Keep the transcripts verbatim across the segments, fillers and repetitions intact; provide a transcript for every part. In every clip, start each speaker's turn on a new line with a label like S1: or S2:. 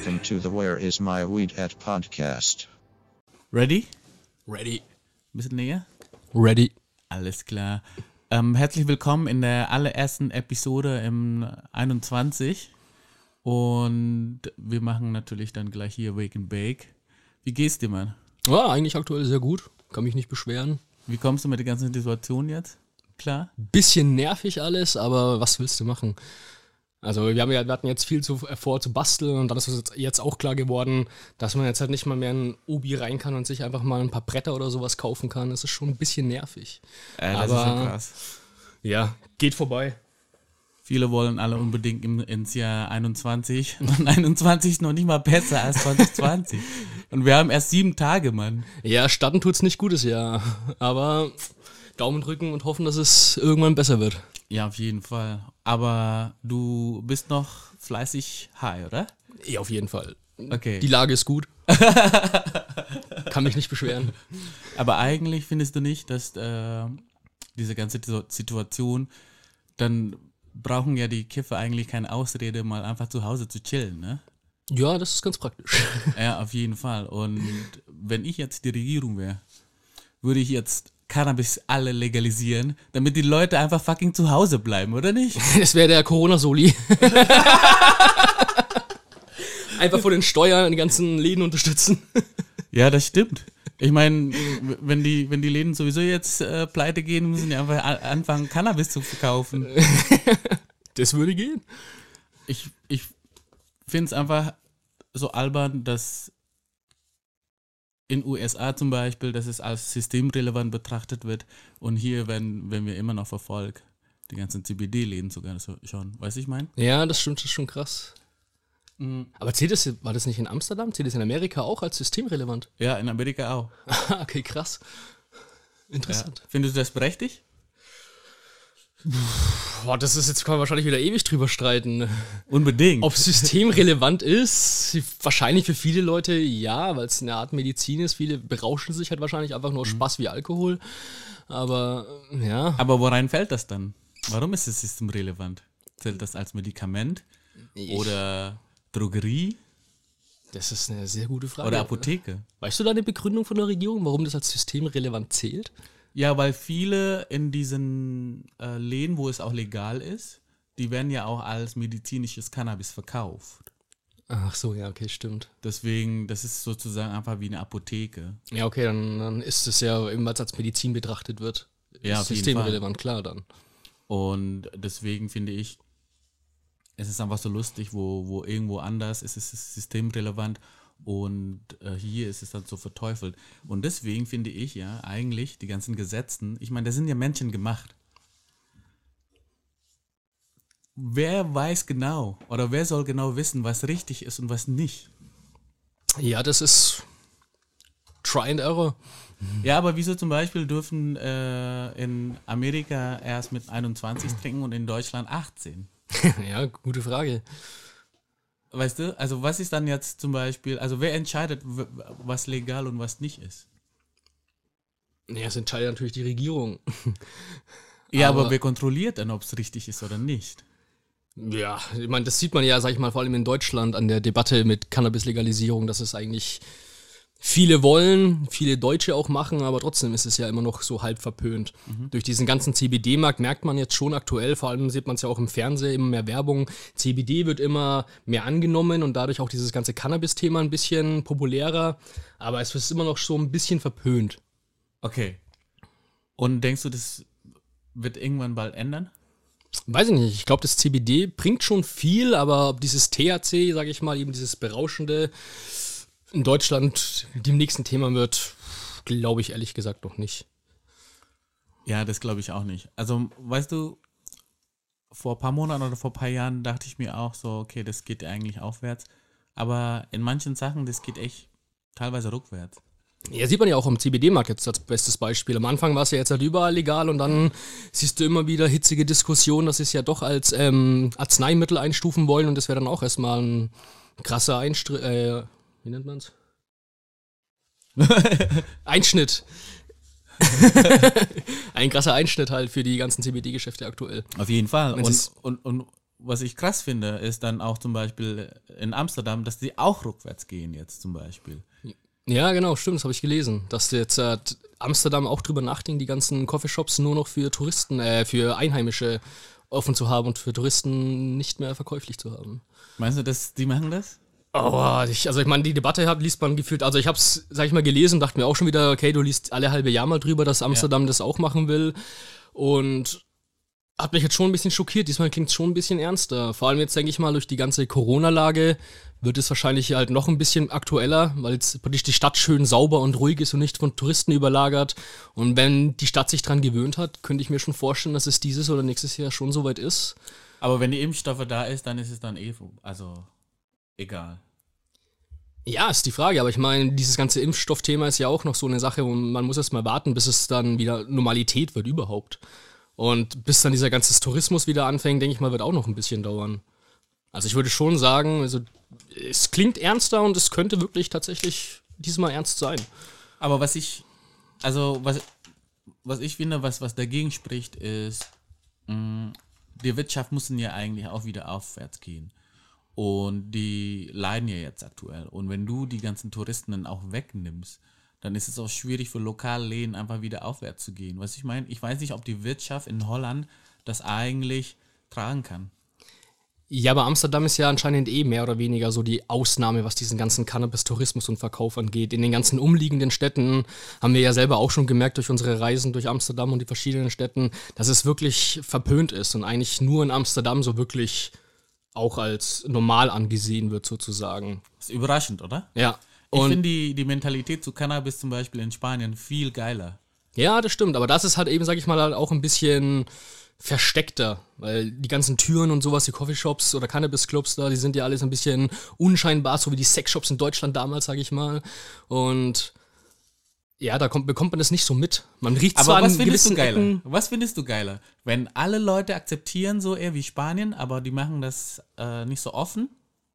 S1: Welcome to the Where Is My Weed At podcast.
S2: Ready?
S3: Ready.
S2: Ein bisschen näher?
S3: Ready.
S2: Alles klar. Ähm, herzlich willkommen in der allerersten Episode im einundzwanzig. Und wir machen natürlich dann gleich hier Wake and Bake. Wie geht's dir, Mann?
S3: Ja, eigentlich aktuell sehr gut. Kann mich nicht beschweren.
S2: Wie kommst du mit der ganzen Situation jetzt? Klar?
S3: Bisschen nervig alles, aber was willst du machen? Also wir, haben ja, wir hatten jetzt viel zu, vor zu basteln und dann ist es jetzt auch klar geworden, dass man jetzt halt nicht mal mehr in Obi rein kann und sich einfach mal ein paar Bretter oder sowas kaufen kann. Das ist schon ein bisschen nervig.
S2: Äh, das
S3: aber
S2: ist ja krass.
S3: Ja, geht vorbei.
S2: Viele wollen alle unbedingt im, ins Jahr einundzwanzig und einundzwanzig ist noch nicht mal besser als zwanzig zwanzig. Und wir haben erst sieben Tage, Mann.
S3: Ja, starten tut's nicht gutes Jahr, aber Daumen drücken und hoffen, dass es irgendwann besser wird.
S2: Ja, auf jeden Fall. Aber du bist noch fleißig high, oder?
S3: Ja, auf jeden Fall.
S2: Okay.
S3: Die Lage ist gut. Kann mich nicht beschweren.
S2: Aber eigentlich findest du nicht, dass äh, diese ganze Situation, dann brauchen ja die Kiffer eigentlich keine Ausrede, mal einfach zu Hause zu chillen, ne?
S3: Ja, das ist ganz praktisch.
S2: Ja, auf jeden Fall. Und wenn ich jetzt die Regierung wäre, würde ich jetzt Cannabis alle legalisieren, damit die Leute einfach fucking zu Hause bleiben, oder nicht?
S3: Das wäre der Corona-Soli. Einfach vor den Steuern die ganzen Läden unterstützen.
S2: Ja, das stimmt. Ich meine, wenn die, wenn die Läden sowieso jetzt äh, pleite gehen, müssen die einfach a- anfangen, Cannabis zu verkaufen.
S3: Das würde gehen.
S2: Ich, ich finde es einfach so albern, dass in U S A zum Beispiel, dass es als systemrelevant betrachtet wird und hier werden, werden wir immer noch verfolgt. Die ganzen C B D-Läden sogar so schon. Weißt du, ich meine?
S3: Ja, das stimmt, das ist schon krass.
S2: Mhm.
S3: Aber zählt das, war das nicht in Amsterdam? Zählt das in Amerika auch als systemrelevant?
S2: Ja, in Amerika auch.
S3: Okay, krass. Interessant.
S2: Ja. Findest du das berechtigt?
S3: Boah, das ist jetzt, kann man wahrscheinlich wieder ewig drüber streiten.
S2: Unbedingt.
S3: Ob es systemrelevant ist, wahrscheinlich für viele Leute ja, weil es eine Art Medizin ist. Viele berauschen sich halt wahrscheinlich einfach nur Spaß wie Alkohol. Aber ja.
S2: Aber worein fällt das dann? Warum ist es systemrelevant? Zählt das als Medikament? Oder Drogerie?
S3: Das ist eine sehr gute Frage.
S2: Oder Apotheke?
S3: Weißt du da eine Begründung von der Regierung, warum das als systemrelevant zählt?
S2: Ja, weil viele in diesen äh, Läden, wo es auch legal ist, die werden ja auch als medizinisches Cannabis verkauft.
S3: Ach so, ja, okay, stimmt.
S2: Deswegen, das ist sozusagen einfach wie eine Apotheke.
S3: Ja, okay, dann, dann ist es ja eben, weil es als Medizin betrachtet wird.
S2: Ja, auf jeden Fall.
S3: Systemrelevant, klar dann.
S2: Und deswegen finde ich, es ist einfach so lustig, wo, wo irgendwo anders ist es systemrelevant und äh, hier ist es dann so verteufelt. Und deswegen finde ich ja eigentlich die ganzen Gesetzen, ich meine, das sind ja Menschen gemacht. Wer weiß genau oder wer soll genau wissen, was richtig ist und was nicht?
S3: Ja, das ist Try and Error.
S2: Ja, aber wieso zum Beispiel dürfen äh, in Amerika erst mit einundzwanzig trinken und in Deutschland achtzehn?
S3: Ja, gute Frage.
S2: Weißt du, also was ist dann jetzt zum Beispiel, also wer entscheidet, w- was legal und was nicht ist?
S3: Ja, es entscheidet natürlich die Regierung.
S2: Ja, aber,
S3: Aber-
S2: wer kontrolliert dann, ob es richtig ist oder nicht?
S3: Ja, ich meine, das sieht man ja, sag ich mal, vor allem in Deutschland an der Debatte mit Cannabis-Legalisierung, dass es eigentlich viele wollen, viele Deutsche auch machen, aber trotzdem ist es ja immer noch so halb verpönt. Mhm. Durch diesen ganzen C B D-Markt merkt man jetzt schon aktuell, vor allem sieht man es ja auch im Fernsehen, immer mehr Werbung. C B D wird immer mehr angenommen und dadurch auch dieses ganze Cannabis-Thema ein bisschen populärer, aber es ist immer noch so ein bisschen verpönt.
S2: Okay. Und denkst du, das wird irgendwann bald ändern?
S3: Weiß ich nicht, ich glaube, das C B D bringt schon viel, aber ob dieses T H C, sage ich mal, eben dieses Berauschende in Deutschland dem nächsten Thema wird, glaube ich ehrlich gesagt noch nicht.
S2: Ja, das glaube ich auch nicht. Also, weißt du, vor ein paar Monaten oder vor ein paar Jahren dachte ich mir auch so, okay, das geht eigentlich aufwärts. Aber in manchen Sachen, das geht echt teilweise rückwärts.
S3: Ja, sieht man ja auch am C B D-Markt jetzt als bestes Beispiel. Am Anfang war es ja jetzt halt überall legal und dann siehst du immer wieder hitzige Diskussionen, dass sie es ja doch als ähm, Arzneimittel einstufen wollen und das wäre dann auch erstmal ein krasser Einstr- äh, wie nennt man's? Einschnitt. Ein krasser Einschnitt halt für die ganzen C B D-Geschäfte aktuell.
S2: Auf jeden Fall.
S3: Es
S2: Und,
S3: ist-
S2: und, und was ich krass finde, ist dann auch zum Beispiel in Amsterdam, dass die auch rückwärts gehen jetzt zum Beispiel.
S3: Ja, genau, stimmt, das habe ich gelesen. Dass jetzt äh, Amsterdam auch drüber nachdenkt, die ganzen Coffeeshops nur noch für Touristen, äh, für Einheimische offen zu haben und für Touristen nicht mehr verkäuflich zu haben.
S2: Meinst du, dass die machen das?
S3: Oh, ich, also ich meine, die Debatte hat, liest man gefühlt, also ich habe es, sag ich mal, gelesen, dachte mir auch schon wieder, okay, du liest alle halbe Jahr mal drüber, dass Amsterdam ja. das auch machen will und hat mich jetzt schon ein bisschen schockiert, diesmal klingt es schon ein bisschen ernster, vor allem jetzt denke ich mal, durch die ganze Corona-Lage wird es wahrscheinlich halt noch ein bisschen aktueller, weil jetzt praktisch die Stadt schön sauber und ruhig ist und nicht von Touristen überlagert und wenn die Stadt sich dran gewöhnt hat, könnte ich mir schon vorstellen, dass es dieses oder nächstes Jahr schon soweit ist.
S2: Aber wenn die Impfstoffe da ist, dann ist es dann eh, also egal.
S3: Ja, ist die Frage, aber ich meine, dieses ganze Impfstoffthema ist ja auch noch so eine Sache, und man muss erst mal warten, bis es dann wieder Normalität wird überhaupt. Und bis dann dieser ganze Tourismus wieder anfängt, denke ich mal, wird auch noch ein bisschen dauern. Also ich würde schon sagen, also es klingt ernster und es könnte wirklich tatsächlich diesmal ernst sein.
S2: Aber was ich, also was, was ich finde, was, was dagegen spricht, ist, mh, die Wirtschaft muss ja eigentlich auch wieder aufwärts gehen. Und die leiden ja jetzt aktuell. Und wenn du die ganzen Touristen dann auch wegnimmst, dann ist es auch schwierig für Lokalläden einfach wieder aufwärts zu gehen. Was ich meine, ich weiß nicht, ob die Wirtschaft in Holland das eigentlich tragen kann.
S3: Ja, aber Amsterdam ist ja anscheinend eh mehr oder weniger so die Ausnahme, was diesen ganzen Cannabis-Tourismus und Verkauf angeht. In den ganzen umliegenden Städten haben wir ja selber auch schon gemerkt durch unsere Reisen durch Amsterdam und die verschiedenen Städten, dass es wirklich verpönt ist und eigentlich nur in Amsterdam so wirklich auch als normal angesehen wird sozusagen.
S2: Das ist überraschend, oder?
S3: Ja.
S2: Ich finde die, die Mentalität zu Cannabis zum Beispiel in Spanien viel geiler.
S3: Ja, das stimmt, aber das ist halt eben, sag ich mal, halt auch ein bisschen versteckter, weil die ganzen Türen und sowas, die Coffeeshops oder Cannabis-Clubs da, die sind ja alles ein bisschen unscheinbar, so wie die Sexshops in Deutschland damals, sag ich mal. Und ja, da kommt, bekommt man das nicht so mit. Man riecht
S2: aber
S3: zwar
S2: was
S3: an
S2: findest
S3: gewissen
S2: du geiler?
S3: Ecken.
S2: Was findest du geiler? Wenn alle Leute akzeptieren, so eher wie Spanien, aber die machen das äh, nicht so offen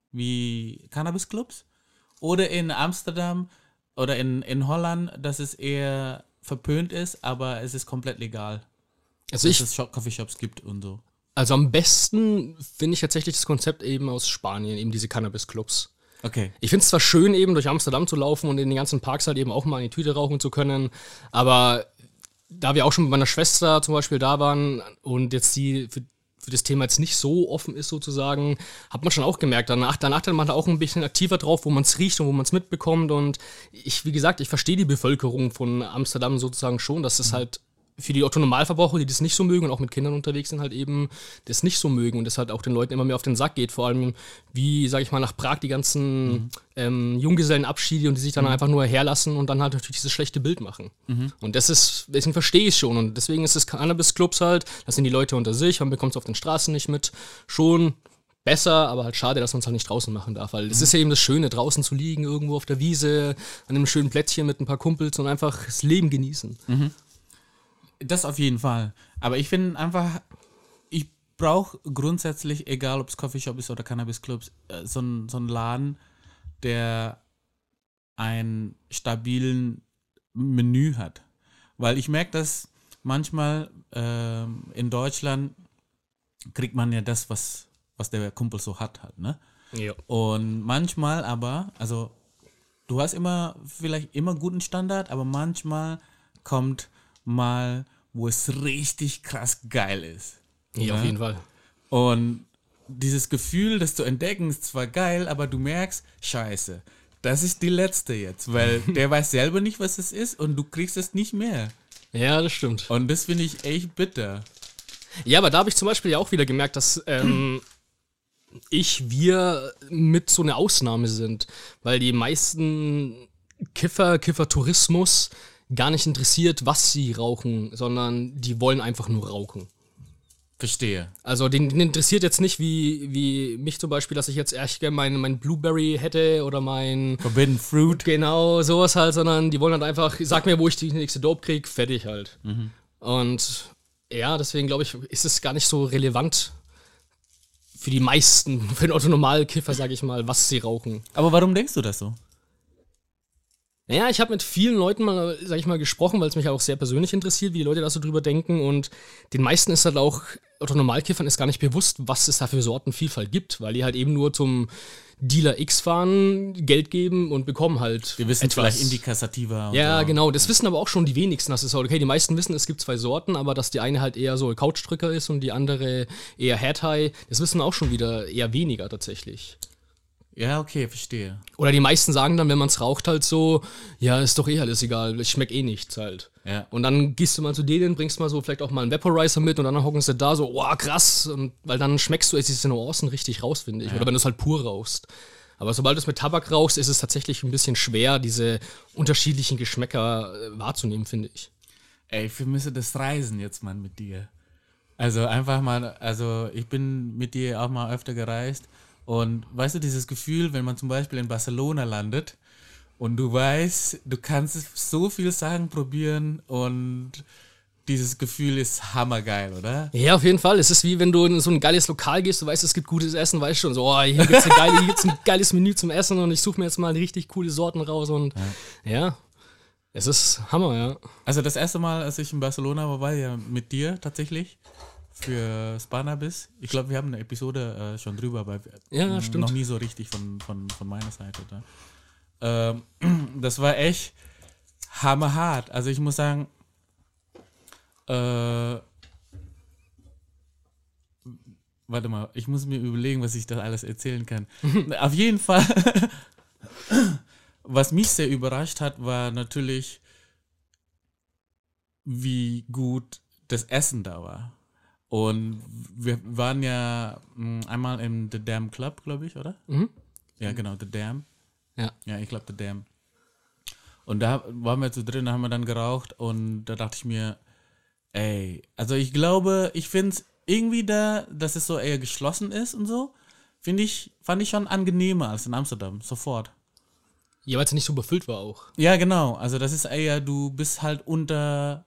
S2: wie Cannabis-Clubs? Oder in Amsterdam oder in, in Holland, dass es eher verpönt ist, aber es ist komplett legal.
S3: Also
S2: dass
S3: ich,
S2: es Shop- Coffeeshops gibt und so.
S3: also am besten finde ich tatsächlich das Konzept eben aus Spanien, eben diese Cannabis-Clubs.
S2: Okay.
S3: Ich finde es zwar schön, eben durch Amsterdam zu laufen und in den ganzen Parks halt eben auch mal in die Tüte rauchen zu können, aber da wir auch schon mit meiner Schwester zum Beispiel da waren und jetzt die für, für das Thema jetzt nicht so offen ist sozusagen, hat man schon auch gemerkt, danach, danach dann man da auch ein bisschen aktiver drauf, wo man es riecht und wo man es mitbekommt und ich, wie gesagt, ich verstehe die Bevölkerung von Amsterdam sozusagen schon, dass es halt für die Otto-Normalverbraucher, die das nicht so mögen und auch mit Kindern unterwegs sind, halt eben das nicht so mögen und das halt auch den Leuten immer mehr auf den Sack geht. Vor allem, wie, sag ich mal, nach Prag die ganzen mhm. ähm, Junggesellenabschiede und die sich dann mhm. einfach nur herlassen und dann halt natürlich dieses schlechte Bild machen. Mhm. Und das ist, deswegen verstehe ich es schon und deswegen ist es Cannabis-Clubs halt, das sind die Leute unter sich, man bekommt es auf den Straßen nicht mit, schon besser, aber halt schade, dass man es halt nicht draußen machen darf, weil das mhm. ist ja eben das Schöne, draußen zu liegen, irgendwo auf der Wiese, an einem schönen Plätzchen mit ein paar Kumpels und einfach das Leben genießen.
S2: Mhm. Das auf jeden Fall. Aber ich finde einfach, ich brauche grundsätzlich, egal ob es Coffeeshop ist oder Cannabis-Clubs, so einen so einen Laden, der ein stabilen Menü hat. Weil ich merke, dass manchmal äh, in Deutschland kriegt man ja das, was, was der Kumpel so hat, halt, ne?
S3: Ja.
S2: Und manchmal aber, also du hast immer, vielleicht immer guten Standard, aber manchmal kommt mal, wo es richtig krass geil ist.
S3: Ja, ja, auf jeden Fall.
S2: Und dieses Gefühl, das zu entdecken, ist zwar geil, aber du merkst, scheiße, das ist die letzte jetzt, weil der weiß selber nicht, was es ist und du kriegst es nicht mehr.
S3: Ja, das stimmt.
S2: Und das finde ich echt bitter.
S3: Ja, aber da habe ich zum Beispiel ja auch wieder gemerkt, dass ähm, ich, wir mit so eine Ausnahme sind, weil die meisten Kiffer, Kiffer-Tourismus gar nicht interessiert, was sie rauchen, sondern die wollen einfach nur rauchen.
S2: Verstehe.
S3: Also den, den interessiert jetzt nicht, wie, wie mich zum Beispiel, dass ich jetzt echt gerne mein, mein Blueberry hätte oder mein
S2: Forbidden Fruit.
S3: Genau, sowas halt, sondern die wollen halt einfach, sag mir, wo ich die nächste Dope krieg, fertig halt. Mhm. Und ja, deswegen glaube ich, ist es gar nicht so relevant für die meisten, für den Otto-Normal-Kiffer, sag ich mal, was sie rauchen.
S2: Aber warum denkst du das so?
S3: Ja, ich habe mit vielen Leuten mal, sag ich mal, gesprochen, weil es mich auch sehr persönlich interessiert, wie die Leute da so drüber denken und den meisten ist halt auch, Otto Normalkiffern ist gar nicht bewusst, was es da für Sortenvielfalt gibt, weil die halt eben nur zum Dealer X fahren, Geld geben und bekommen halt
S2: Wir wissen
S3: etwas.
S2: vielleicht Indica Sativa. und
S3: Ja,
S2: so.
S3: genau. Das wissen aber auch schon die wenigsten. Das ist halt okay. Die meisten wissen, es gibt zwei Sorten, aber dass die eine halt eher so Couchdrücker ist und die andere eher Head High, das wissen auch schon wieder eher weniger tatsächlich.
S2: Ja, okay, verstehe.
S3: Oder die meisten sagen dann, wenn man es raucht, halt so, ja, ist doch eh alles egal, es schmeckt eh nichts halt.
S2: Ja.
S3: Und dann gehst du mal zu denen, bringst mal so vielleicht auch mal einen Vaporizer mit und dann hocken sie da so, wow, krass. Und, weil dann schmeckst du es diese Nuancen richtig raus, finde ich.
S2: Ja.
S3: Oder wenn du es halt pur rauchst. Aber sobald du es mit Tabak rauchst, ist es tatsächlich ein bisschen schwer, diese unterschiedlichen Geschmäcker äh, wahrzunehmen, finde ich.
S2: Ey, ich vermisse das Reisen jetzt, Mann, mit dir. Also einfach mal, also ich bin mit dir auch mal öfter gereist und weißt du, dieses Gefühl, wenn man zum Beispiel in Barcelona landet und du weißt, du kannst so viele Sachen probieren und dieses Gefühl ist hammergeil, oder?
S3: Ja, auf jeden Fall. Es ist wie wenn du in so ein geiles Lokal gehst, du weißt, es gibt gutes Essen, weißt du, und so, oh, hier gibt's eine geile, hier gibt's ein geiles Menü zum Essen und ich suche mir jetzt mal richtig coole Sorten raus und ja. ja, es ist Hammer, ja.
S2: Also das erste Mal, als ich in Barcelona war, war ja mit dir tatsächlich für Spanabis. Ich glaube, wir haben eine Episode äh, schon drüber, aber
S3: Ja,
S2: mh,
S3: stimmt.
S2: noch nie so richtig von, von, von meiner Seite. Da. Ähm, das war echt hammerhart. Also ich muss sagen, äh, warte mal, ich muss mir überlegen, was ich da alles erzählen kann. Auf jeden Fall, was mich sehr überrascht hat, war natürlich, wie gut das Essen da war. Und wir waren ja mh, einmal im The Dam Club, glaube ich, oder?
S3: Mhm.
S2: Ja, genau, The Dam.
S3: Ja.
S2: Ja, ich glaube The Dam. Und da waren wir zu drin, da haben wir dann geraucht und da dachte ich mir, ey, also ich glaube, ich finde es irgendwie da, dass es so eher geschlossen ist und so, finde ich, fand ich schon angenehmer als in Amsterdam, sofort.
S3: Ja, weil es nicht so befüllt war auch.
S2: Ja, genau, also das ist eher, du bist halt unter,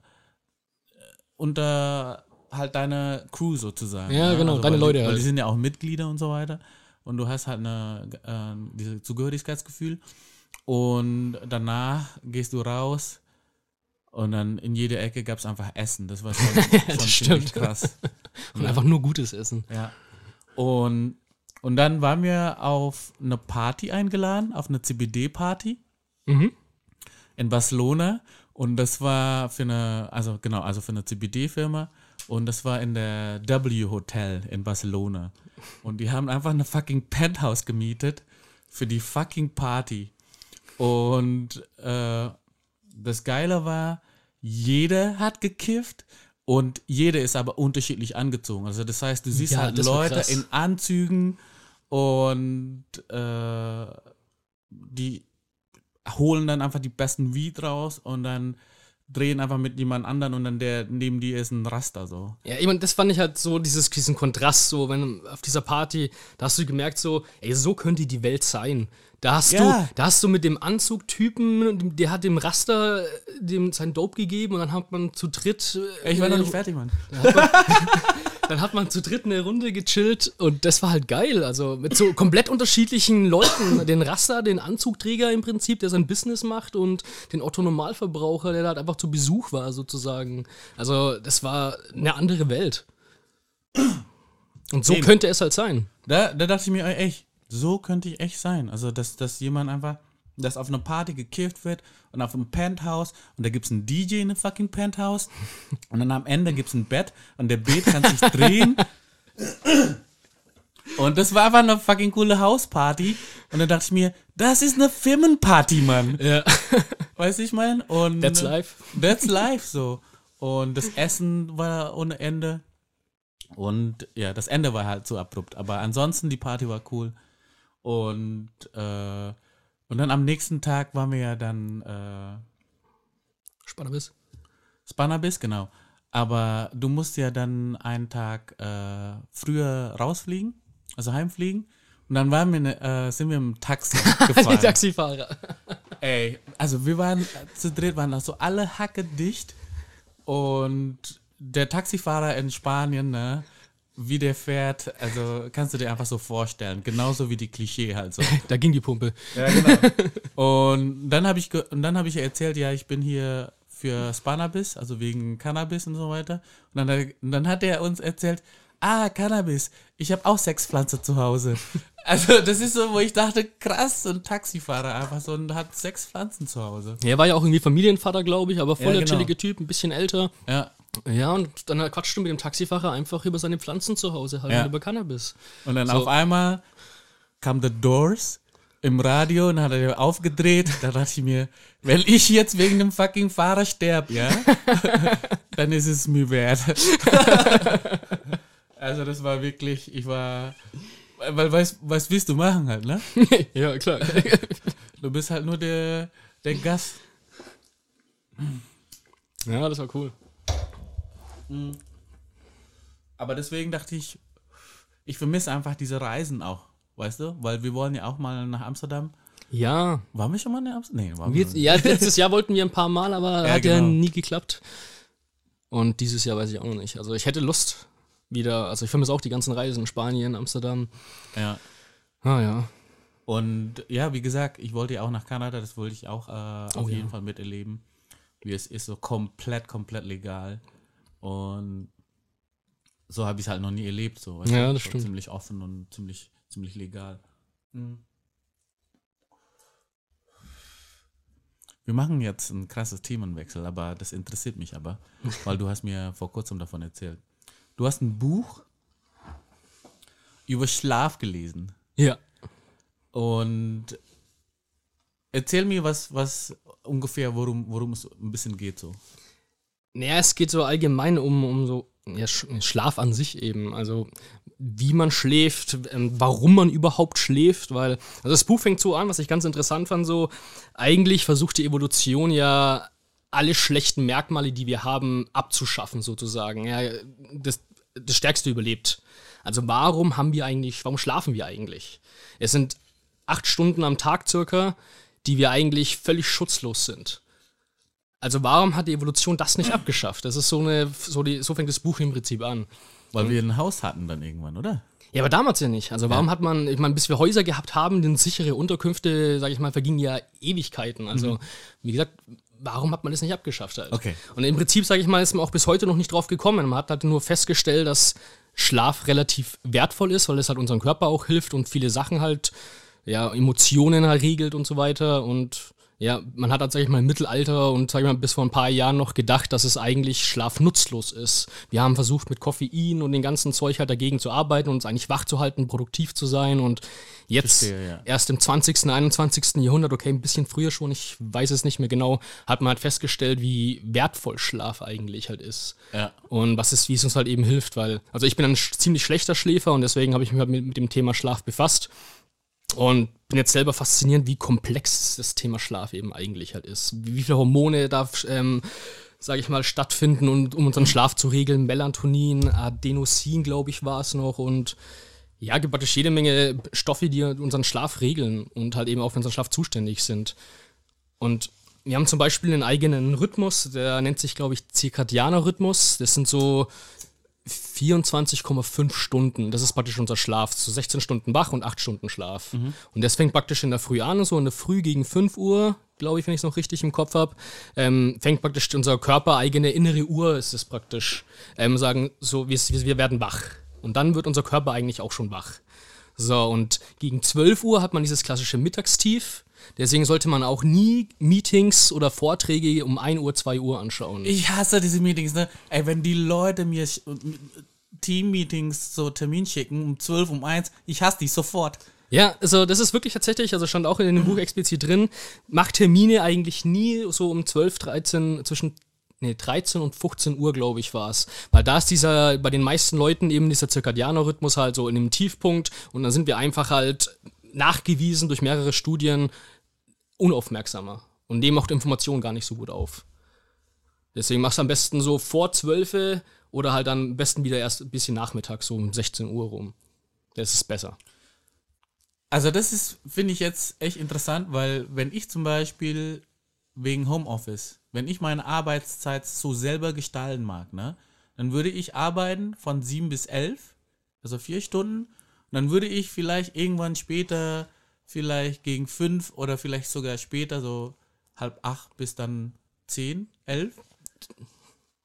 S2: unter halt deine Crew sozusagen.
S3: Ja,
S2: ne?
S3: genau,
S2: also,
S3: deine
S2: weil
S3: Leute
S2: die, weil
S3: halt.
S2: die sind ja auch Mitglieder und so weiter und du hast halt eine, äh, dieses Zugehörigkeitsgefühl und danach gehst du raus und dann in jeder Ecke gab es einfach Essen. Das war schon, schon
S3: Das
S2: ziemlich
S3: stimmt.
S2: krass.
S3: Und
S2: Ja.
S3: einfach nur gutes Essen.
S2: Ja. Und, und dann waren wir auf eine Party eingeladen, auf eine C B D-Party
S3: Mhm.
S2: in Barcelona. Und das war für eine, also genau, also für eine C B D-Firma. Und das war in der W Hotel in Barcelona. Und die haben einfach eine fucking Penthouse gemietet für die fucking Party. Und äh, das Geile war, jeder hat gekifft und jeder ist aber unterschiedlich angezogen. Also das heißt, du siehst
S3: Ja,
S2: halt
S3: das war
S2: Leute
S3: krass.
S2: in Anzügen und äh, die holen dann einfach die besten Weed raus und dann drehen einfach mit jemand anderen und dann der neben dir ist ein Raster so.
S3: Ja, ich meine, das fand ich halt so, dieses, diesen Kontrast, so, wenn auf dieser Party, da hast du gemerkt, so, ey, so könnte die Welt sein. Da hast
S2: Ja.
S3: du, da hast du mit dem Anzugtypen, der hat dem Raster dem sein Dope gegeben und dann hat man zu dritt. äh,
S2: Ich war noch nicht fertig, Mann.
S3: Dann hat man zu dritt eine Runde gechillt und das war halt geil. Also mit so komplett unterschiedlichen Leuten. Den Raster, den Anzugträger im Prinzip, der sein Business macht und den Otto-Normalverbraucher, der da halt einfach zu Besuch war sozusagen. Also das war eine andere Welt. Und so
S2: Eben.
S3: könnte es halt sein.
S2: Da, da dachte ich mir, ey, echt, so könnte ich echt sein. Also, dass, dass jemand einfach, dass auf einer Party gekifft wird und auf einem Penthouse und da gibt es einen D J in einem fucking Penthouse und dann am Ende gibt es ein Bett und der Bett kann sich drehen. Und das war einfach eine fucking coole Hausparty. Und dann dachte ich mir, das ist eine Firmenparty, Mann.
S3: Ja.
S2: Weißt du, ich meine? Und
S3: That's life.
S2: That's life, so. Und das Essen war ohne Ende. Und ja, das Ende war halt so abrupt. Aber ansonsten, die Party war cool. Und, äh, und dann am nächsten Tag waren wir ja dann äh,
S3: Spannend.
S2: Spanabis, genau. Aber du musst ja dann einen Tag äh, früher rausfliegen, also heimfliegen. Und dann waren wir ne, äh, sind wir im Taxi
S3: Die
S2: gefahren.
S3: Taxifahrer.
S2: Ey, also wir waren äh, zu dritt, waren da so alle hacke dicht. Und der Taxifahrer in Spanien, ne, wie der fährt, also kannst du dir einfach so vorstellen. Genauso wie die Klischee halt so.
S3: Da ging die Pumpe.
S2: Ja, genau. Und dann habe ich, ge- und dann habe ich erzählt, ja, ich bin hier für Spanabis, also wegen Cannabis und so weiter. Und dann, und dann hat er uns erzählt, ah, Cannabis, ich habe auch sechs Pflanzen zu Hause. Also das ist so, wo ich dachte, krass, so ein Taxifahrer einfach so und hat sechs Pflanzen zu Hause.
S3: Er war ja auch irgendwie Familienvater, glaube ich, aber voll
S2: Ja,
S3: der
S2: genau.
S3: chillige Typ, ein bisschen älter.
S2: Ja.
S3: Ja, und dann quatschte mit dem Taxifahrer einfach über seine Pflanzen zu Hause, halt
S2: Ja.
S3: und über Cannabis.
S2: Und dann
S3: So.
S2: auf einmal kam The Doors im Radio und hat er aufgedreht. Da dachte ich mir, wenn ich jetzt wegen dem fucking Fahrer sterbe, ja, dann ist es mir wert. Also das war wirklich, ich war, weil was, was willst du machen halt, ne?
S3: Ja, klar.
S2: Du bist halt nur der, der Gast.
S3: Ja, das war cool.
S2: Aber deswegen dachte ich, ich vermisse einfach diese Reisen auch, weißt du? Weil wir wollen ja auch mal nach Amsterdam.
S3: Ja,
S2: Waren wir schon mal in Amsterdam? Nee, waren wir
S3: wir,
S2: noch nicht.
S3: ja, letztes Jahr wollten wir ein paar Mal, aber
S2: Ja,
S3: hat ja
S2: genau.
S3: nie geklappt. Und dieses Jahr weiß ich auch noch nicht. Also ich hätte Lust wieder, also ich vermisse auch die ganzen Reisen, Spanien, Amsterdam.
S2: Ja.
S3: Ah ja.
S2: Und ja, wie gesagt, ich wollte ja auch nach Kanada, das wollte ich auch äh, auf
S3: Oh,
S2: jeden
S3: ja.
S2: Fall miterleben. Wie es ist, so komplett, komplett legal. Und so habe ich es halt noch nie erlebt. So, weißt
S3: Ja,
S2: du?
S3: das
S2: so
S3: stimmt.
S2: Ziemlich offen und ziemlich, ziemlich legal. Mhm. Wir machen jetzt ein krasses Themenwechsel, aber das interessiert mich aber, weil du hast mir vor kurzem davon erzählt. Du hast ein Buch über Schlaf gelesen.
S3: Ja.
S2: Und erzähl mir, was, was ungefähr, worum, worum es ein bisschen geht so.
S3: Naja, es geht so allgemein um, um so ja, Sch- Schlaf an sich eben. Also wie man schläft, ähm, warum man überhaupt schläft, weil, also das Buch fängt so an, was ich ganz interessant fand, so, eigentlich versucht die Evolution ja alle schlechten Merkmale, die wir haben, abzuschaffen sozusagen. Ja, das, das Stärkste überlebt. Also warum haben wir eigentlich, warum schlafen wir eigentlich? Es sind acht Stunden am Tag circa, die wir eigentlich völlig schutzlos sind. Also warum hat die Evolution das nicht abgeschafft? Das ist so eine, so, die, so fängt das Buch im Prinzip an.
S2: Weil wir ein Haus hatten dann irgendwann, oder?
S3: Ja, aber damals ja nicht. Also warum
S2: Ja.
S3: hat man, ich meine, bis wir Häuser gehabt haben, denn sichere Unterkünfte, sage ich mal, vergingen ja Ewigkeiten. Also wie gesagt, warum hat man das nicht abgeschafft halt?
S2: Okay.
S3: Und im Prinzip, sage ich mal, ist man auch bis heute noch nicht drauf gekommen. Man hat halt nur festgestellt, dass Schlaf relativ wertvoll ist, weil es halt unserem Körper auch hilft und viele Sachen halt, ja, Emotionen halt regelt und so weiter. Und ja, man hat halt, sag ich mal, im Mittelalter und, sag ich mal, bis vor ein paar Jahren noch gedacht, dass es eigentlich schlafnutzlos ist. Wir haben versucht, mit Koffein und den ganzen Zeug halt dagegen zu arbeiten und uns eigentlich wach zu halten, produktiv zu sein. Und jetzt,
S2: Verstehe, ja.
S3: erst im zwanzigsten, einundzwanzigsten Jahrhundert, okay, ein bisschen früher schon, ich weiß es nicht mehr genau, hat man halt festgestellt, wie wertvoll Schlaf eigentlich halt ist.
S2: Ja.
S3: Und was ist, wie es uns halt eben hilft, weil, also ich bin ein sch- ziemlich schlechter Schläfer und deswegen habe ich mich halt mit, mit dem Thema Schlaf befasst. Und bin jetzt selber fasziniert, wie komplex das Thema Schlaf eben eigentlich halt ist. Wie viele Hormone da, ähm, sage ich mal, stattfinden, und, um unseren Schlaf zu regeln. Melatonin, Adenosin, glaube ich, war es noch. Und ja, gibt praktisch jede Menge Stoffe, die unseren Schlaf regeln und halt eben auch für unseren Schlaf zuständig sind. Und wir haben zum Beispiel einen eigenen Rhythmus, der nennt sich, glaube ich, zirkadianer Rhythmus. Das sind so vierundzwanzig Komma fünf Stunden, das ist praktisch unser Schlaf, so sechzehn Stunden wach und acht Stunden Schlaf. Und das fängt praktisch in der Früh an, so in der Früh gegen fünf Uhr, glaube ich, wenn ich es noch richtig im Kopf habe, ähm, fängt praktisch unser körpereigene innere Uhr, ist es praktisch, ähm, sagen so, wir, wir werden wach. Und dann wird unser Körper eigentlich auch schon wach. So, und gegen zwölf Uhr hat man dieses klassische Mittagstief. Deswegen sollte man auch nie Meetings oder Vorträge um ein Uhr, zwei Uhr anschauen.
S2: Ich hasse diese Meetings, ne? Ey, wenn die Leute mir sch- Team-Meetings so Termin schicken um zwölf, um eins, ich hasse die sofort.
S3: Ja, also das ist wirklich tatsächlich, also stand auch in dem Buch explizit drin, macht Termine eigentlich nie so um zwölf, dreizehn, zwischen nee, dreizehn und fünfzehn Uhr, glaube ich, war es. Weil da ist dieser, bei den meisten Leuten eben dieser Zirkadianer-Rhythmus halt so in einem Tiefpunkt und dann sind wir einfach halt nachgewiesen durch mehrere Studien unaufmerksamer und nehmen auch die Informationen gar nicht so gut auf. Deswegen machst du am besten so vor zwölf oder halt dann am besten wieder erst ein bisschen nachmittags, so um sechzehn Uhr rum. Das ist besser.
S2: Also das ist, finde ich jetzt echt interessant, weil wenn ich zum Beispiel wegen Homeoffice, wenn ich meine Arbeitszeit so selber gestalten mag, ne, dann würde ich arbeiten von sieben bis elf, also vier Stunden, und dann würde ich vielleicht irgendwann später, vielleicht gegen fünf oder vielleicht sogar später, so halb acht bis dann zehn, elf,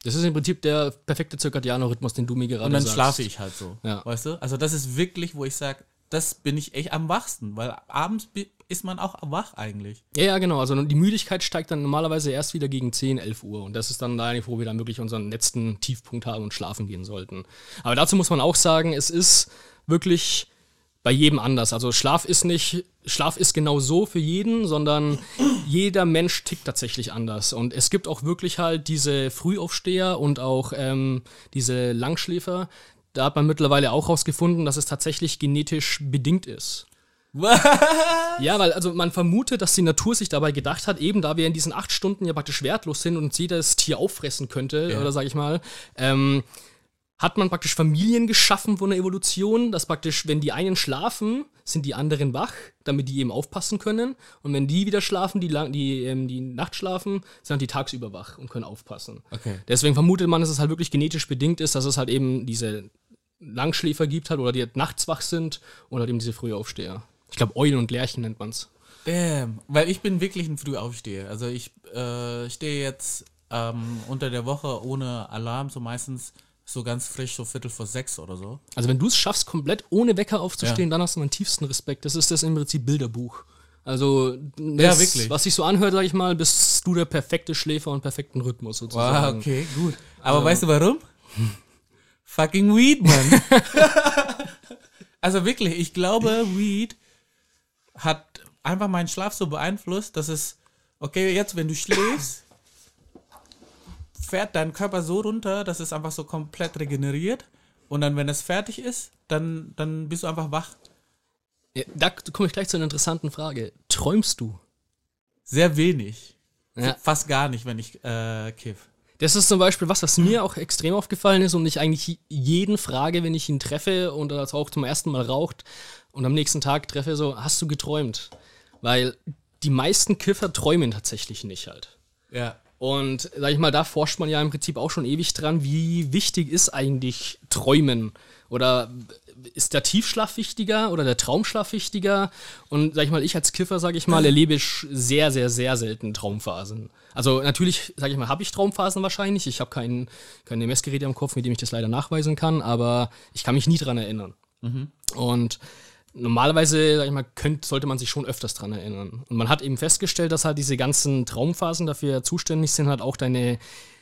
S3: Das ist im Prinzip der perfekte Zirkadianer-Rhythmus, den du mir gerade
S2: Und dann
S3: sagst.
S2: schlafe ich halt so.
S3: Ja.
S2: Weißt du? Also das ist wirklich, wo ich sage, das bin ich echt am wachsten, weil abends bi- ist man auch wach eigentlich.
S3: Ja, ja, genau. Also die Müdigkeit steigt dann normalerweise erst wieder gegen zehn, elf Uhr. Und das ist dann da, wo wir dann wirklich unseren letzten Tiefpunkt haben und schlafen gehen sollten. Aber dazu muss man auch sagen, es ist wirklich bei jedem anders. Also Schlaf ist nicht, Schlaf ist genau so für jeden, sondern jeder Mensch tickt tatsächlich anders. Und es gibt auch wirklich halt diese Frühaufsteher und auch ähm, diese Langschläfer. Da hat man mittlerweile auch rausgefunden, dass es tatsächlich genetisch bedingt ist. Ja, weil also man vermutet, dass die Natur sich dabei gedacht hat, eben da wir in diesen acht Stunden ja praktisch wertlos sind und uns jedes Tier auffressen könnte,
S2: Ja.
S3: oder sag ich mal, ähm, hat man praktisch Familien geschaffen von der Evolution, dass praktisch, wenn die einen schlafen, sind die anderen wach, damit die eben aufpassen können. Und wenn die wieder schlafen, die, lang, die, ähm, die Nacht schlafen, sind die tagsüber wach und können aufpassen.
S2: Okay.
S3: Deswegen vermutet man, dass es halt wirklich genetisch bedingt ist, dass es halt eben diese Langschläfer gibt halt, oder die halt nachts wach sind oder halt eben diese Frühaufsteher. Ich glaube, Eulen und Lerchen nennt man's.
S2: Damn, weil ich bin wirklich ein Frühaufsteher. Also ich äh, stehe jetzt ähm, unter der Woche ohne Alarm, so meistens so ganz frisch, so Viertel vor sechs oder so.
S3: Also wenn du es schaffst, komplett ohne Wecker aufzustehen,
S2: Ja.
S3: dann hast du meinen tiefsten Respekt. Das ist das im Prinzip Bilderbuch. Also, das,
S2: Ja, wirklich.
S3: was sich so anhört, sag ich mal, bist du der perfekte Schläfer und perfekten Rhythmus sozusagen.
S2: Wow, okay, gut. Aber weißt du warum? Fucking Weed, Mann. Also wirklich, ich glaube, Weed hat einfach meinen Schlaf so beeinflusst, dass es, okay, jetzt, wenn du schläfst, fährt dein Körper so runter, dass es einfach so komplett regeneriert. Und dann, wenn es fertig ist, dann, dann bist du einfach wach.
S3: Ja, da komme ich gleich zu einer interessanten Frage. Träumst du?
S2: Sehr wenig.
S3: Ja.
S2: Fast gar nicht, wenn ich äh, kiff.
S3: Das ist zum Beispiel was, was mir auch extrem aufgefallen ist und ich eigentlich jeden frage, wenn ich ihn treffe und das auch zum ersten Mal raucht und am nächsten Tag treffe, so, hast du geträumt? Weil die meisten Kiffer träumen tatsächlich nicht halt.
S2: Ja.
S3: Und sag ich mal, da forscht man ja im Prinzip auch schon ewig dran, wie wichtig ist eigentlich Träumen? Oder ist der Tiefschlaf wichtiger oder der Traumschlaf wichtiger? Und sag ich mal, ich als Kiffer, sag ich mal, erlebe ich sehr, sehr, sehr selten Traumphasen. Also natürlich, sag ich mal, habe ich Traumphasen wahrscheinlich. Ich habe kein, keine Messgeräte am Kopf, mit dem ich das leider nachweisen kann, aber ich kann mich nie dran erinnern.
S2: Mhm.
S3: Und normalerweise, sag ich mal, könnt, sollte man sich schon öfters dran erinnern. Und man hat eben festgestellt, dass halt diese ganzen Traumphasen dafür zuständig sind, halt auch deine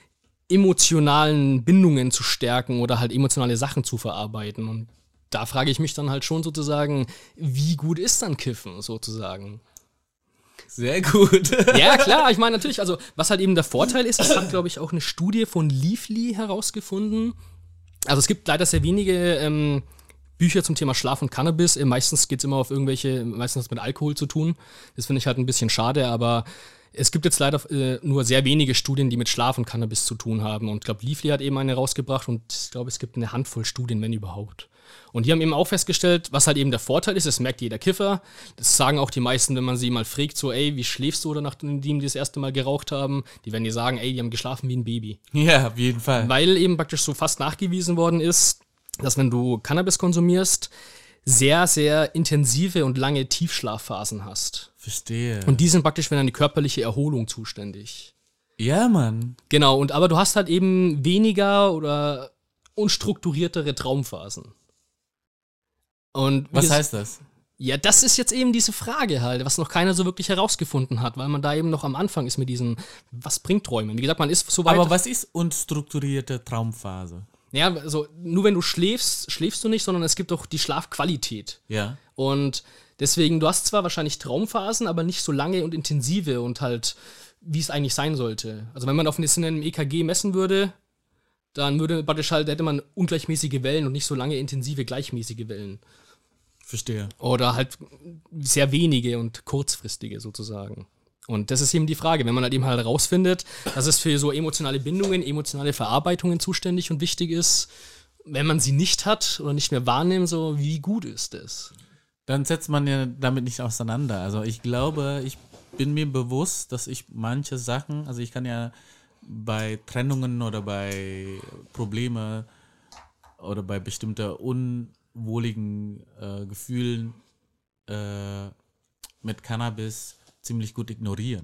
S3: emotionalen Bindungen zu stärken oder halt emotionale Sachen zu verarbeiten. Und da frage ich mich dann halt schon sozusagen, wie gut ist dann Kiffen sozusagen?
S2: Sehr gut.
S3: Ja, klar, ich meine natürlich, also was halt eben der Vorteil ist, das hat, glaube ich, auch eine Studie von Leafly herausgefunden. Also es gibt leider sehr wenige ähm, Bücher zum Thema Schlaf und Cannabis. Äh, Meistens geht es immer auf irgendwelche, meistens hat mit Alkohol zu tun. Das finde ich halt ein bisschen schade, aber es gibt jetzt leider äh, nur sehr wenige Studien, die mit Schlaf und Cannabis zu tun haben. Und ich glaube, Leafly hat eben eine rausgebracht und ich glaube, es gibt eine Handvoll Studien, wenn überhaupt. Und die haben eben auch festgestellt, was halt eben der Vorteil ist, das merkt jeder Kiffer. Das sagen auch die meisten, wenn man sie mal fragt, so, ey, wie schläfst du, oder nachdem die das erste Mal geraucht haben, die werden dir sagen, ey, die haben geschlafen wie ein Baby.
S2: Ja, auf jeden Fall.
S3: Weil eben praktisch so fast nachgewiesen worden ist, dass wenn du Cannabis konsumierst, sehr, sehr intensive und lange Tiefschlafphasen hast.
S2: Verstehe.
S3: Und die sind praktisch für deine körperliche Erholung zuständig.
S2: Ja, Mann.
S3: Genau, und aber du hast halt eben weniger oder unstrukturiertere Traumphasen. Und wie
S2: Was
S3: ges-
S2: heißt das?
S3: Ja, das ist jetzt eben diese Frage halt, was noch keiner so wirklich herausgefunden hat, weil man da eben noch am Anfang ist mit diesen, was bringt Träumen? Wie gesagt, man ist so weit.
S2: Aber was ist unstrukturierte Traumphase?
S3: Ja, also nur wenn du schläfst, schläfst du nicht, sondern es gibt auch die Schlafqualität.
S2: Ja.
S3: Und deswegen, du hast zwar wahrscheinlich Traumphasen, aber nicht so lange und intensive und halt, wie es eigentlich sein sollte. Also wenn man auf das in einem E K G messen würde, dann würde praktisch halt, hätte man ungleichmäßige Wellen und nicht so lange intensive, gleichmäßige Wellen.
S2: Verstehe.
S3: Oder halt sehr wenige und kurzfristige sozusagen. Und das ist eben die Frage, wenn man halt eben halt herausfindet, dass es für so emotionale Bindungen, emotionale Verarbeitungen zuständig und wichtig ist, wenn man sie nicht hat oder nicht mehr wahrnimmt, so wie gut ist es?
S2: Dann setzt man ja damit nicht auseinander. Also ich glaube, ich bin mir bewusst, dass ich manche Sachen, also ich kann ja bei Trennungen oder bei Probleme oder bei bestimmten unwohligen äh, Gefühlen äh, mit Cannabis ziemlich gut ignorieren.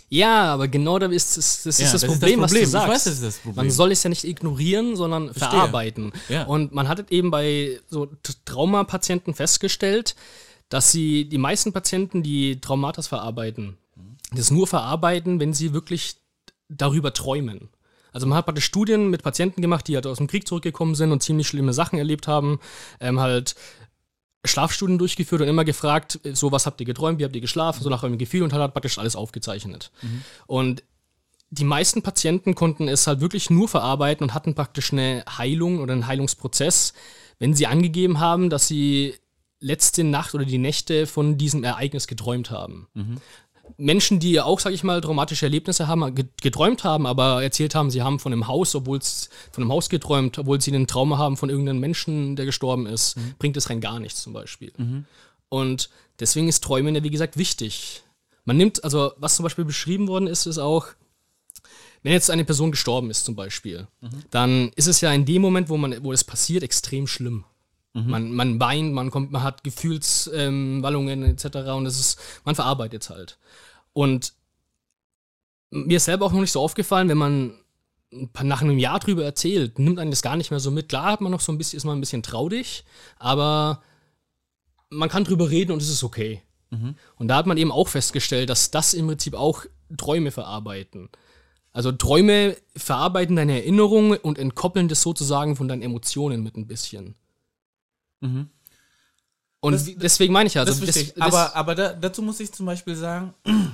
S3: Ja, aber genau da ist das, das,
S2: Ja,
S3: ist das,
S2: das ist
S3: Problem,
S2: das
S3: was du
S2: Problem. Ich
S3: sagst.
S2: weiß, das ist das Problem.
S3: Man soll es ja nicht ignorieren, sondern
S2: Verstehe.
S3: verarbeiten.
S2: Ja.
S3: Und man hat eben bei so T- Traumapatienten festgestellt, dass sie die meisten Patienten, die Traumata verarbeiten, das nur verarbeiten, wenn sie wirklich darüber träumen. Also man hat praktisch Studien mit Patienten gemacht, die halt aus dem Krieg zurückgekommen sind und ziemlich schlimme Sachen erlebt haben, ähm, halt Schlafstudien durchgeführt und immer gefragt, so, was habt ihr geträumt, wie habt ihr geschlafen, so nach eurem Gefühl, und hat halt praktisch alles aufgezeichnet. Mhm. Und die meisten Patienten konnten es halt wirklich nur verarbeiten und hatten praktisch eine Heilung oder einen Heilungsprozess, wenn sie angegeben haben, dass sie letzte Nacht oder die Nächte von diesem Ereignis geträumt haben. Mhm. Menschen, die auch, sag ich mal, traumatische Erlebnisse haben, geträumt haben, aber erzählt haben, sie haben von einem Haus, obwohl es von einem Haus geträumt, obwohl sie einen Trauma haben von irgendeinem Menschen, der gestorben ist, mhm. bringt es rein gar nichts zum Beispiel. Mhm. Und deswegen ist Träumen ja, wie gesagt, wichtig. Man nimmt, also was zum Beispiel beschrieben worden ist, ist auch, wenn jetzt eine Person gestorben ist zum Beispiel, mhm. dann ist es ja in dem Moment, wo man, wo es passiert, extrem schlimm. Mhm. Man, man weint, man kommt, man hat Gefühlswallungen ähm, et cetera. Und es ist, man verarbeitet es halt. Und mir ist selber auch noch nicht so aufgefallen, wenn man nach einem Jahr drüber erzählt, nimmt einen das gar nicht mehr so mit. Klar hat man noch so ein bisschen, ist man ein bisschen traurig, aber man kann drüber reden und es ist okay. Mhm. Und da hat man eben auch festgestellt, dass das im Prinzip auch Träume verarbeiten. Also Träume verarbeiten deine Erinnerungen und entkoppeln das sozusagen von deinen Emotionen mit ein bisschen. Mhm. Und das, deswegen meine ich ja. Also
S2: das das, das, aber aber da, dazu muss ich zum Beispiel sagen,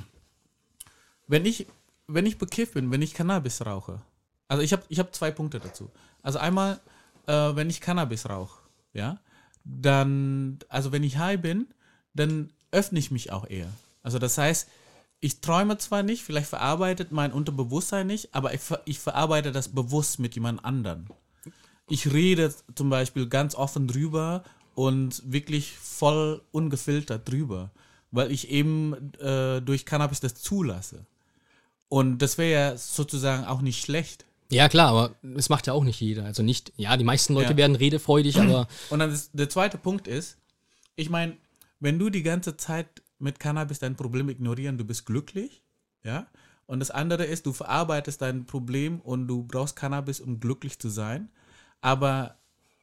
S2: wenn ich, wenn ich bekifft bin, wenn ich Cannabis rauche, also ich habe ich hab zwei Punkte dazu. Also einmal, äh, wenn ich Cannabis rauche, ja, dann, also wenn ich high bin, dann öffne ich mich auch eher. Also das heißt, ich träume zwar nicht, vielleicht verarbeitet mein Unterbewusstsein nicht, aber ich, ich verarbeite das bewusst mit jemand anderem. Ich rede zum Beispiel ganz offen drüber und wirklich voll ungefiltert drüber, weil ich eben äh, durch Cannabis das zulasse. Und das wäre ja sozusagen auch nicht schlecht.
S3: Ja klar, aber das macht ja auch nicht jeder. Also nicht, ja, die meisten Leute ja. werden redefreudig, aber...
S2: Und dann ist, der zweite Punkt ist, ich meine, wenn du die ganze Zeit mit Cannabis dein Problem ignorieren, du bist glücklich, ja. Und das andere ist, du verarbeitest dein Problem und du brauchst Cannabis, um glücklich zu sein. Aber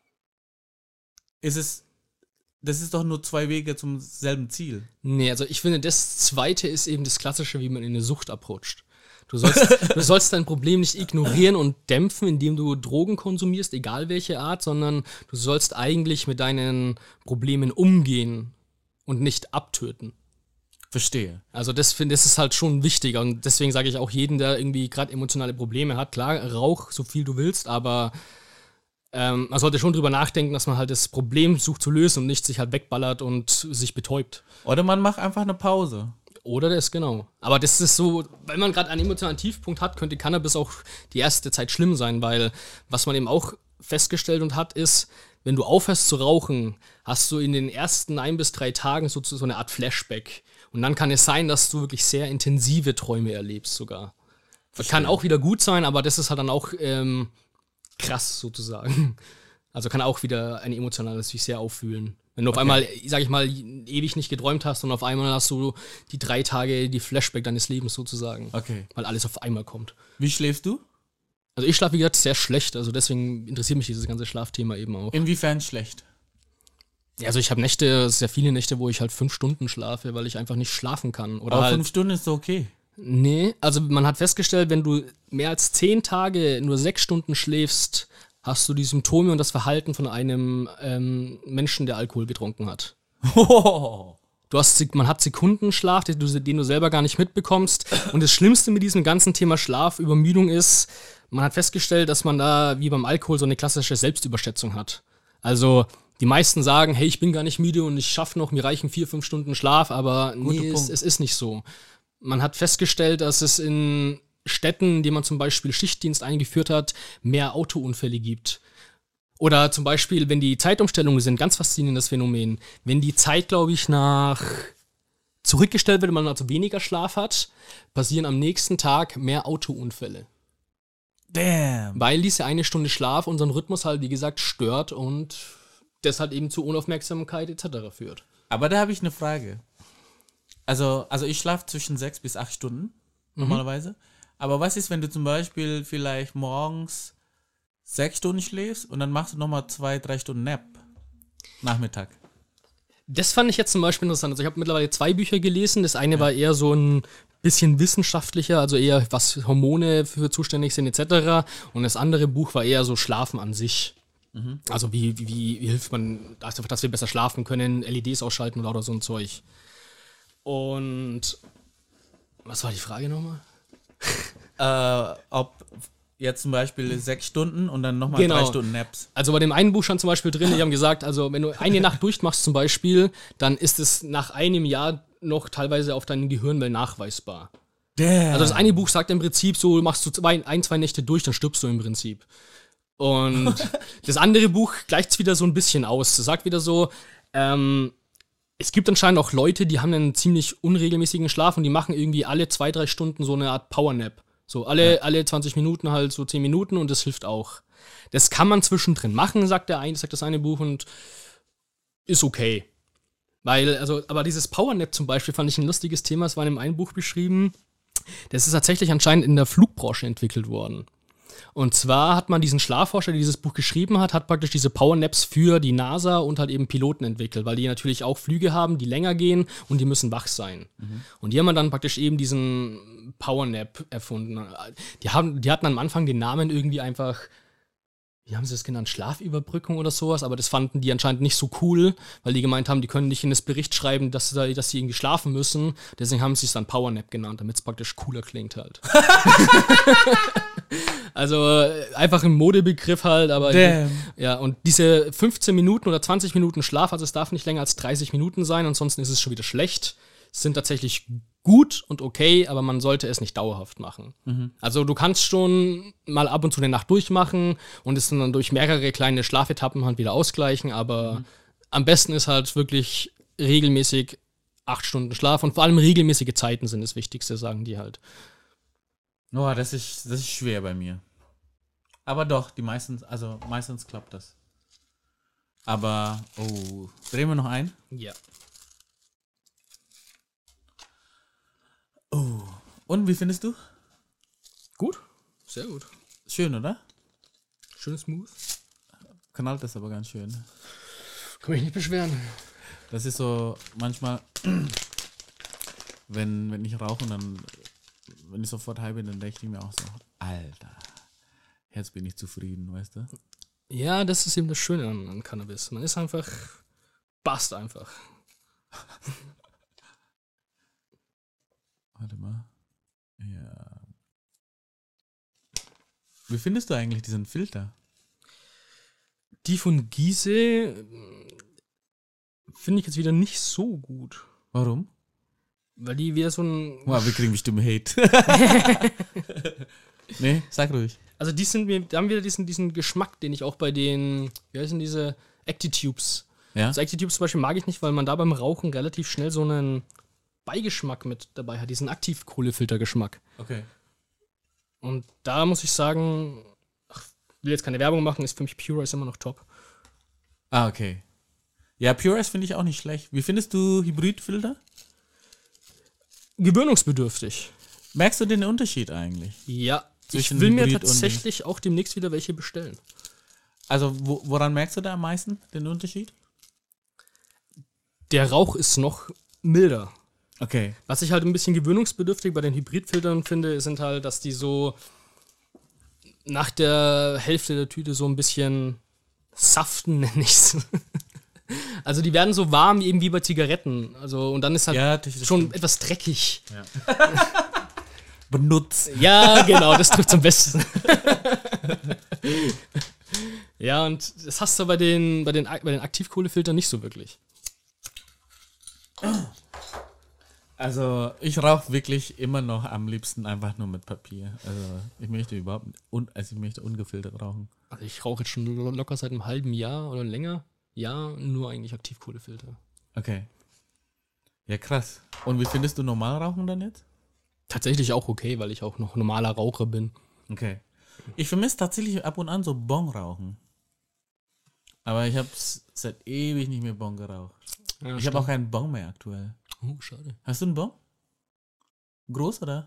S2: ist es, das ist doch nur zwei Wege zum selben Ziel.
S3: Nee, also ich finde, das Zweite ist eben das Klassische, wie man in eine Sucht abrutscht. Du sollst, du sollst dein Problem nicht ignorieren und dämpfen, indem du Drogen konsumierst, egal welche Art, sondern du sollst eigentlich mit deinen Problemen umgehen und nicht abtöten.
S2: Verstehe.
S3: Also das finde das ist halt schon wichtiger und deswegen sage ich auch jedem, der irgendwie gerade emotionale Probleme hat, klar, rauch so viel du willst, aber ähm, man sollte schon drüber nachdenken, dass man halt das Problem sucht zu lösen und nicht sich halt wegballert und sich betäubt.
S2: Oder man macht einfach eine Pause.
S3: Oder das, genau. Aber das ist so, wenn man gerade einen emotionalen Tiefpunkt hat, könnte Cannabis auch die erste Zeit schlimm sein, weil was man eben auch festgestellt und hat, ist, wenn du aufhörst zu rauchen, hast du in den ersten ein bis drei Tagen so, so eine Art Flashback. Und dann kann es sein, dass du wirklich sehr intensive Träume erlebst sogar. Das kann auch wieder gut sein, aber das ist halt dann auch ähm, krass sozusagen. Also kann auch wieder ein emotionales sich sehr auffühlen. Wenn du auf okay. einmal, sag ich mal, ewig nicht geträumt hast und auf einmal hast du die drei Tage die Flashback deines Lebens sozusagen.
S2: Okay.
S3: Weil alles auf einmal kommt.
S2: Wie schläfst du?
S3: Also ich schlafe, wie gesagt, sehr schlecht. Also deswegen interessiert mich dieses ganze Schlafthema eben auch.
S2: Inwiefern schlecht?
S3: Ja, also ich habe Nächte, sehr viele Nächte, wo ich halt fünf Stunden schlafe, weil ich einfach nicht schlafen kann. Oder
S2: Aber
S3: halt,
S2: fünf Stunden ist okay.
S3: Nee, also man hat festgestellt, wenn du mehr als zehn Tage nur sechs Stunden schläfst, hast du die Symptome und das Verhalten von einem ähm, Menschen, der Alkohol getrunken hat. Du hast, man hat Sekundenschlaf, den du, den du selber gar nicht mitbekommst. Und das Schlimmste mit diesem ganzen Thema Schlaf, Übermüdung ist, man hat festgestellt, dass man da wie beim Alkohol so eine klassische Selbstüberschätzung hat. Also die meisten sagen, hey, ich bin gar nicht müde und ich schaffe noch, mir reichen vier, fünf Stunden Schlaf, aber nee, es, es ist nicht so. Man hat festgestellt, dass es in Städten, in denen man zum Beispiel Schichtdienst eingeführt hat, mehr Autounfälle gibt. Oder zum Beispiel, wenn die Zeitumstellungen sind, ganz faszinierendes Phänomen, wenn die Zeit, glaube ich, nach zurückgestellt wird, wenn man also weniger Schlaf hat, passieren am nächsten Tag mehr Autounfälle.
S2: Damn.
S3: Weil diese eine Stunde Schlaf unseren Rhythmus halt, wie gesagt, stört und das halt eben zu Unaufmerksamkeit et cetera führt.
S2: Aber da habe ich eine Frage. Also, also ich schlafe zwischen sechs bis acht Stunden. normalerweise. Aber was ist, wenn du zum Beispiel vielleicht morgens sechs Stunden schläfst und dann machst du nochmal zwei, drei Stunden Nap? Nachmittag.
S3: Das fand ich jetzt zum Beispiel interessant. Also ich habe mittlerweile zwei Bücher gelesen. Das eine ja. war eher so ein bisschen wissenschaftlicher, also eher was Hormone für zuständig sind et cetera. Und das andere Buch war eher so Schlafen an sich. Mhm. Also wie, wie, wie hilft man, dass wir besser schlafen können, L E Ds ausschalten oder so ein Zeug. Und was war die Frage nochmal?
S2: äh, ob jetzt zum Beispiel sechs Stunden und dann nochmal
S3: genau.
S2: drei Stunden Naps.
S3: Also bei dem einen Buch stand zum Beispiel drin, die haben gesagt, also wenn du eine Nacht durchmachst zum Beispiel, dann ist es nach einem Jahr noch teilweise auf deinen Gehirnwellen nachweisbar. Damn. Also das eine Buch sagt im Prinzip so, machst du zwei, ein, zwei Nächte durch, dann stirbst du im Prinzip. Und das andere Buch gleicht es wieder so ein bisschen aus. Es sagt wieder so, ähm, es gibt anscheinend auch Leute, die haben einen ziemlich unregelmäßigen Schlaf und die machen irgendwie alle zwei, drei Stunden so eine Art Powernap. So alle, ja. alle zwanzig Minuten halt so zehn Minuten und das hilft auch. Das kann man zwischendrin machen, sagt der eine, sagt das eine Buch und ist okay. Weil, also, aber dieses Powernap zum Beispiel fand ich ein lustiges Thema, es war in einem einen Buch beschrieben, das ist tatsächlich anscheinend in der Flugbranche entwickelt worden. Und zwar hat man diesen Schlafforscher, der dieses Buch geschrieben hat, hat praktisch diese Powernaps für die NASA und halt eben Piloten entwickelt, weil die natürlich auch Flüge haben, die länger gehen und die müssen wach sein. Mhm. Und die haben dann praktisch eben diesen Powernap erfunden. Die, haben, die hatten am Anfang den Namen irgendwie einfach, wie haben sie das genannt, Schlafüberbrückung oder sowas, aber das fanden die anscheinend nicht so cool, weil die gemeint haben, die können nicht in das Bericht schreiben, dass sie, dass sie irgendwie schlafen müssen. Deswegen haben sie es dann Powernap genannt, damit es praktisch cooler klingt halt. Also einfach ein Modebegriff halt, aber
S2: Damn.
S3: ja, und diese fünfzehn Minuten oder zwanzig Minuten Schlaf, also es darf nicht länger als dreißig Minuten sein, ansonsten ist es schon wieder schlecht, sind tatsächlich gut und okay, aber man sollte es nicht dauerhaft machen. Mhm. Also du kannst schon mal ab und zu eine Nacht durchmachen und es dann durch mehrere kleine Schlafetappen halt wieder ausgleichen, aber mhm. am besten ist halt wirklich regelmäßig acht Stunden Schlaf und vor allem regelmäßige Zeiten sind das Wichtigste, sagen die halt.
S2: Oh, das ist, das ist schwer bei mir. Aber doch, die meisten, also meistens klappt das. Aber, oh, drehen wir noch ein?
S3: Ja.
S2: Oh, und wie findest du?
S3: Gut, sehr gut.
S2: Schön, oder?
S3: Schön smooth.
S2: Knallt das aber ganz schön.
S3: Kann mich nicht beschweren.
S2: Das ist so, manchmal, wenn, wenn ich rauche und dann... Wenn ich sofort high bin, dann denke ich mir auch so, Alter, jetzt bin ich zufrieden, weißt du?
S3: Ja, das ist eben das Schöne an, an Cannabis. Man ist einfach, passt einfach.
S2: Warte mal. Ja. Wie findest du eigentlich diesen Filter?
S3: Die von Giese finde ich jetzt wieder nicht so gut.
S2: Warum?
S3: Weil die wieder so ein...
S2: Wow, wir kriegen bestimmt Hate. Nee, sag ruhig.
S3: Also die sind, da haben wir diesen, diesen Geschmack, den ich auch bei den, wie heißen diese, Acti-Tubes.
S2: Ja?
S3: Also Acti-Tubes zum Beispiel mag ich nicht, weil man da beim Rauchen relativ schnell so einen Beigeschmack mit dabei hat, diesen Aktivkohlefiltergeschmack.
S2: Okay.
S3: Und da muss ich sagen, ach, will jetzt keine Werbung machen, ist für mich Pure ist immer noch top.
S2: Ah, okay. Ja, Pure finde ich auch nicht schlecht. Wie findest du Hybridfilter?
S3: Gewöhnungsbedürftig.
S2: Merkst du den Unterschied eigentlich?
S3: Ja,
S2: Zwischen
S3: ich will mir
S2: Hybrid
S3: tatsächlich auch demnächst wieder welche bestellen.
S2: Also, wo, woran merkst du da am meisten den Unterschied?
S3: Der Rauch ist noch milder.
S2: Okay.
S3: Was ich halt ein bisschen gewöhnungsbedürftig bei den Hybridfiltern finde, sind halt, dass die so nach der Hälfte der Tüte so ein bisschen saften, nenne ich's. Also die werden so warm eben wie bei Zigaretten. Also, und dann ist halt
S2: ja, das
S3: schon
S2: stimmt.
S3: etwas dreckig.
S2: Ja. Benutzt.
S3: Ja, genau, das trifft am besten. Ja, und das hast du bei den, bei den, bei den Aktivkohlefiltern nicht so wirklich.
S2: Also ich rauche wirklich immer noch am liebsten einfach nur mit Papier. Also ich möchte überhaupt un, also ich möchte ungefiltert rauchen.
S3: Also ich rauche jetzt schon locker seit einem halben Jahr oder länger. Ja, nur eigentlich Aktivkohlefilter.
S2: Okay. Ja, krass. Und wie findest du normal rauchen dann jetzt?
S3: Tatsächlich auch okay, weil ich auch noch normaler Raucher bin.
S2: Okay. Ich vermisse tatsächlich ab und an so Bon rauchen. Aber ich habe seit ewig nicht mehr Bon geraucht. Ja, ich habe auch keinen Bon mehr aktuell.
S3: Oh, schade.
S2: Hast du einen Bon? Groß oder?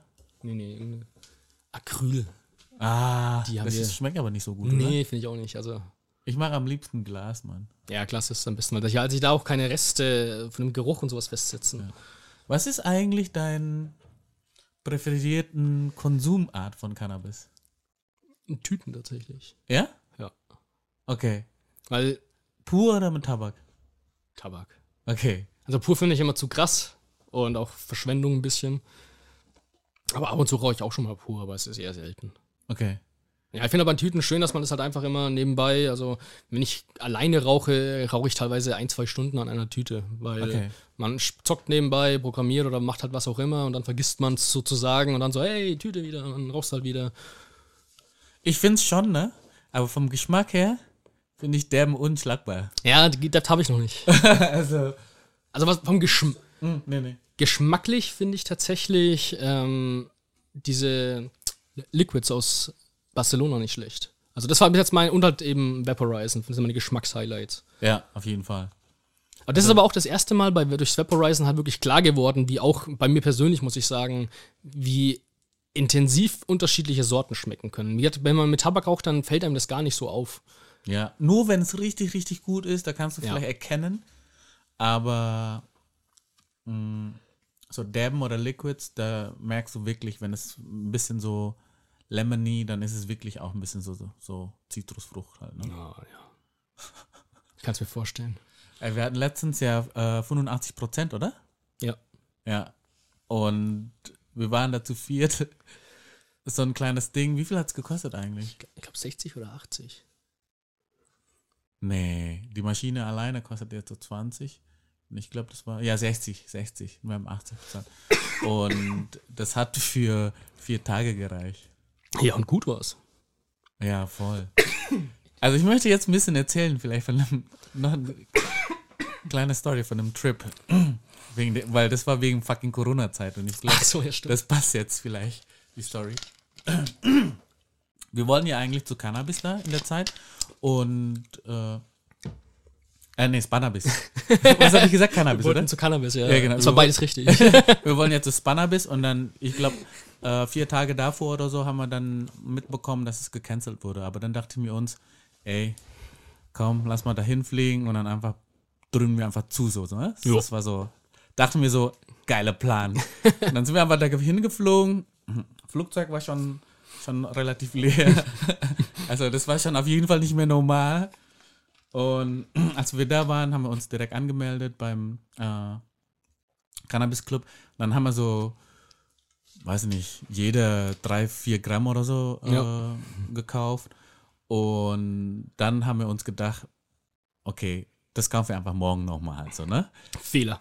S3: Nee, nee, irgendeine Acryl.
S2: Ah,
S3: Die haben
S2: das
S3: wir-
S2: ist, schmeckt aber nicht so gut, oder?
S3: Nee, finde ich auch nicht. Also,
S2: Ich mache am liebsten Glas, Mann.
S3: ja, Glas ist am besten, weil sich also da auch keine Reste von dem Geruch und sowas festsetzen.
S2: Ja. Was ist eigentlich dein präferierten Konsumart von Cannabis?
S3: In Tüten tatsächlich.
S2: Ja?
S3: Ja.
S2: Okay.
S3: Weil
S2: Pur oder mit Tabak?
S3: Tabak.
S2: Okay.
S3: Also pur finde ich immer zu krass und auch Verschwendung ein bisschen. Aber ab und zu rauche ich auch schon mal pur, aber es ist eher selten.
S2: Okay.
S3: Ja, ich finde aber in Tüten schön, dass man das halt einfach immer nebenbei, also wenn ich alleine rauche, rauche ich teilweise ein, zwei Stunden an einer Tüte, weil
S2: Okay.
S3: man zockt nebenbei, programmiert oder macht halt was auch immer und dann vergisst man es sozusagen und dann so, hey, Tüte wieder und dann rauchst du halt wieder.
S2: Ich find's schon, ne? Aber vom Geschmack her finde ich derben unschlagbar.
S3: Ja, die- das habe ich noch nicht.
S2: also.
S3: Also was vom Geschm
S2: Mh, nee, nee.
S3: Geschmacklich finde ich tatsächlich ähm, diese Liquids aus Barcelona nicht schlecht. Also das war bis jetzt mein, und halt eben Vaporizen, das sind meine Geschmackshighlights.
S2: Ja, auf jeden Fall.
S3: Aber das ist aber auch das erste Mal bei durchs Vaporizen halt wirklich klar geworden, wie auch bei mir persönlich, muss ich sagen, wie intensiv unterschiedliche Sorten schmecken können. Mir hat, wenn man mit Tabak raucht, dann fällt einem das gar nicht so auf.
S2: Ja, nur wenn es richtig, richtig gut ist, da kannst du
S3: Ja.
S2: vielleicht erkennen. Aber mh, so Dabben oder Liquids, da merkst du wirklich, wenn es ein bisschen so lemony, dann ist es wirklich auch ein bisschen so, so, so Zitrusfrucht halt. Ne?
S3: Ja, ja. Ich kann es mir vorstellen.
S2: Äh, Wir hatten letztens ja äh, fünfundachtzig Prozent, oder?
S3: Ja.
S2: Ja. Und wir waren da zu viert. So ein kleines Ding. Wie viel hat es gekostet eigentlich?
S3: Ich glaube sechzig oder achtzig.
S2: Nee, die Maschine alleine kostet jetzt so zwanzig. Und ich glaube, das war, ja, sechzig, sechzig. Wir haben achtzig Prozent. Und das hat für vier Tage gereicht.
S3: Ja, und gut war's.
S2: Ja, voll. Also ich möchte jetzt ein bisschen erzählen, vielleicht von einem, noch eine kleine Story von einem Trip. Wegen de, weil das war wegen fucking Corona-Zeit und ich glaube,
S3: Ach so, ja, stimmt.
S2: das passt jetzt vielleicht, die Story. Wir wollen ja eigentlich zu Cannabis da in der Zeit und äh, äh nee, Spannabis. Was habe ich gesagt? Cannabis,
S3: Wir wollten
S2: oder?
S3: zu Cannabis, ja.
S2: Ja, genau.
S3: Das war
S2: Wir
S3: beides richtig.
S2: Wir wollen jetzt zu Spannabis und dann, ich glaube, äh, vier Tage davor oder so haben wir dann mitbekommen, dass es gecancelt wurde. Aber dann dachten wir uns, ey, komm, lass mal dahin fliegen und dann einfach drücken wir einfach zu, so, so ne?
S3: Jo.
S2: Das war so, dachten wir so, geiler Plan. Und dann sind wir einfach da hingeflogen. Flugzeug war schon, schon relativ leer. Also das war schon auf jeden Fall nicht mehr normal. Und als wir da waren, haben wir uns direkt angemeldet beim äh, Cannabis Club. Und dann haben wir so, weiß ich nicht, jeder drei, vier Gramm oder so äh,
S3: Ja.
S2: gekauft. Und dann haben wir uns gedacht, okay, das kaufen wir einfach morgen nochmal halt so, ne?
S3: Fehler.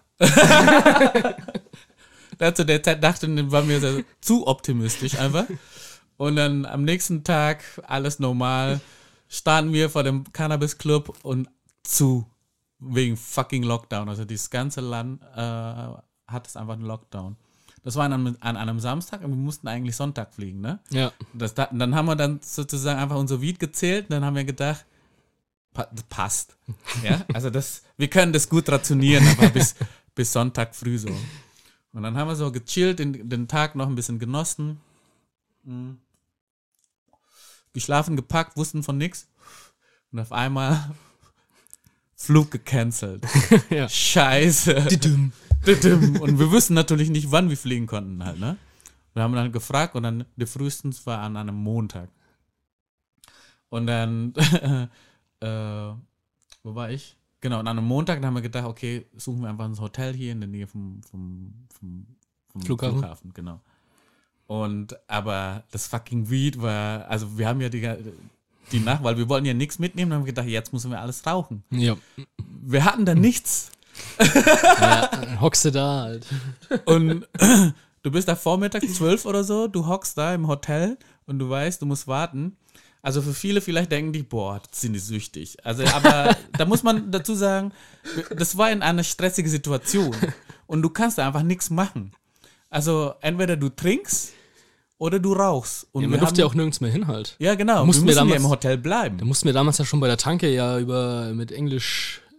S2: Da zu der Zeit dachten, waren wir so zu optimistisch einfach. Und dann am nächsten Tag, alles normal, standen wir vor dem Cannabis Club und zu, wegen fucking Lockdown. Also dieses ganze Land äh, hat es einfach einen Lockdown. Das war an, an einem Samstag und wir mussten eigentlich Sonntag fliegen, ne?
S3: Ja.
S2: Das, da, dann haben wir dann sozusagen einfach unser Weed gezählt und dann haben wir gedacht, pa das passt. Ja? Also das, wir können das gut rationieren, aber bis, bis Sonntag früh so. Und dann haben wir so gechillt, den, den Tag noch ein bisschen genossen. Mhm. Geschlafen, gepackt, wussten von nichts. Und auf einmal Flug gecancelt.
S3: Ja.
S2: Scheiße.
S3: Didum.
S2: Didum. Und wir wussten natürlich nicht, wann wir fliegen konnten halt, ne? Wir haben dann gefragt und dann der frühestens war an einem Montag. Und dann, äh, wo war ich? Genau, und an einem Montag dann haben wir gedacht, okay, suchen wir einfach ein Hotel hier in der Nähe vom, vom, vom, vom
S3: Flughafen.
S2: Flughafen, genau. Und, aber das fucking Weed war, also wir haben ja die, die Nacht, weil wir wollten ja nichts mitnehmen, dann haben wir gedacht, jetzt müssen wir alles rauchen.
S3: Ja.
S2: Wir hatten da nichts.
S3: Ja, dann hockst du da halt.
S2: Und du bist da vormittags zwölf oder so, du hockst da im Hotel und du weißt, du musst warten. Also für viele vielleicht denken die, boah, das sind die süchtig. Also, aber da muss man dazu sagen, das war in einer stressigen Situation und du kannst da einfach nichts machen. Also entweder du trinkst oder du rauchst. Und
S3: Ja,
S2: wir
S3: man durfte
S2: haben,
S3: ja auch nirgends mehr hin halt.
S2: ja genau,
S3: mussten
S2: wir
S3: wir
S2: mussten ja
S3: damals-
S2: im Hotel bleiben.
S3: Da mussten wir damals ja schon bei der Tanke ja über mit Englisch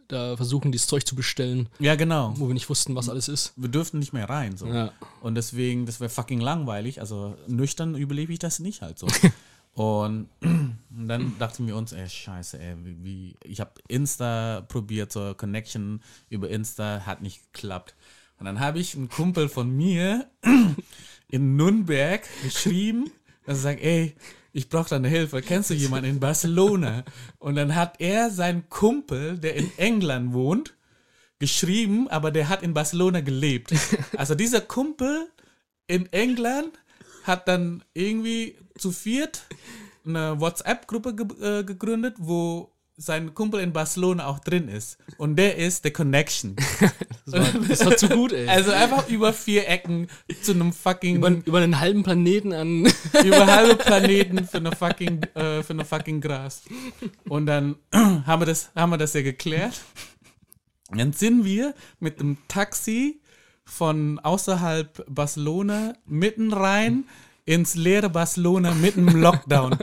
S3: da versuchen, dieses Zeug zu bestellen,
S2: Ja, genau.
S3: wo wir nicht wussten, was alles ist.
S2: Wir dürften nicht mehr rein. So.
S3: Ja.
S2: Und deswegen, das wäre fucking langweilig. Also nüchtern überlebe ich das nicht halt so. Und dann dachten wir uns, ey, scheiße, ey, wie, wie ich habe Insta probiert, so Connection über Insta, hat nicht geklappt. Und dann habe ich einen Kumpel von mir in Nürnberg geschrieben, dass er sagt, ey, ich brauche deine Hilfe, kennst du jemanden in Barcelona? Und dann hat er seinen Kumpel, der in England wohnt, geschrieben, aber der hat in Barcelona gelebt. Also dieser Kumpel in England hat dann irgendwie zu viert eine WhatsApp-Gruppe ge- äh, gegründet, wo sein Kumpel in Barcelona auch drin ist. Und der ist der Connection.
S3: Das war, das war zu gut, ey.
S2: Also einfach über vier Ecken zu einem fucking...
S3: Über, über einen halben Planeten an.
S2: über halbe Planeten für eine fucking, äh, für eine fucking Gras. Und dann haben wir das, haben wir das ja geklärt. Und dann sind wir mit dem Taxi von außerhalb Barcelona mitten rein ins leere Barcelona mitten im Lockdown.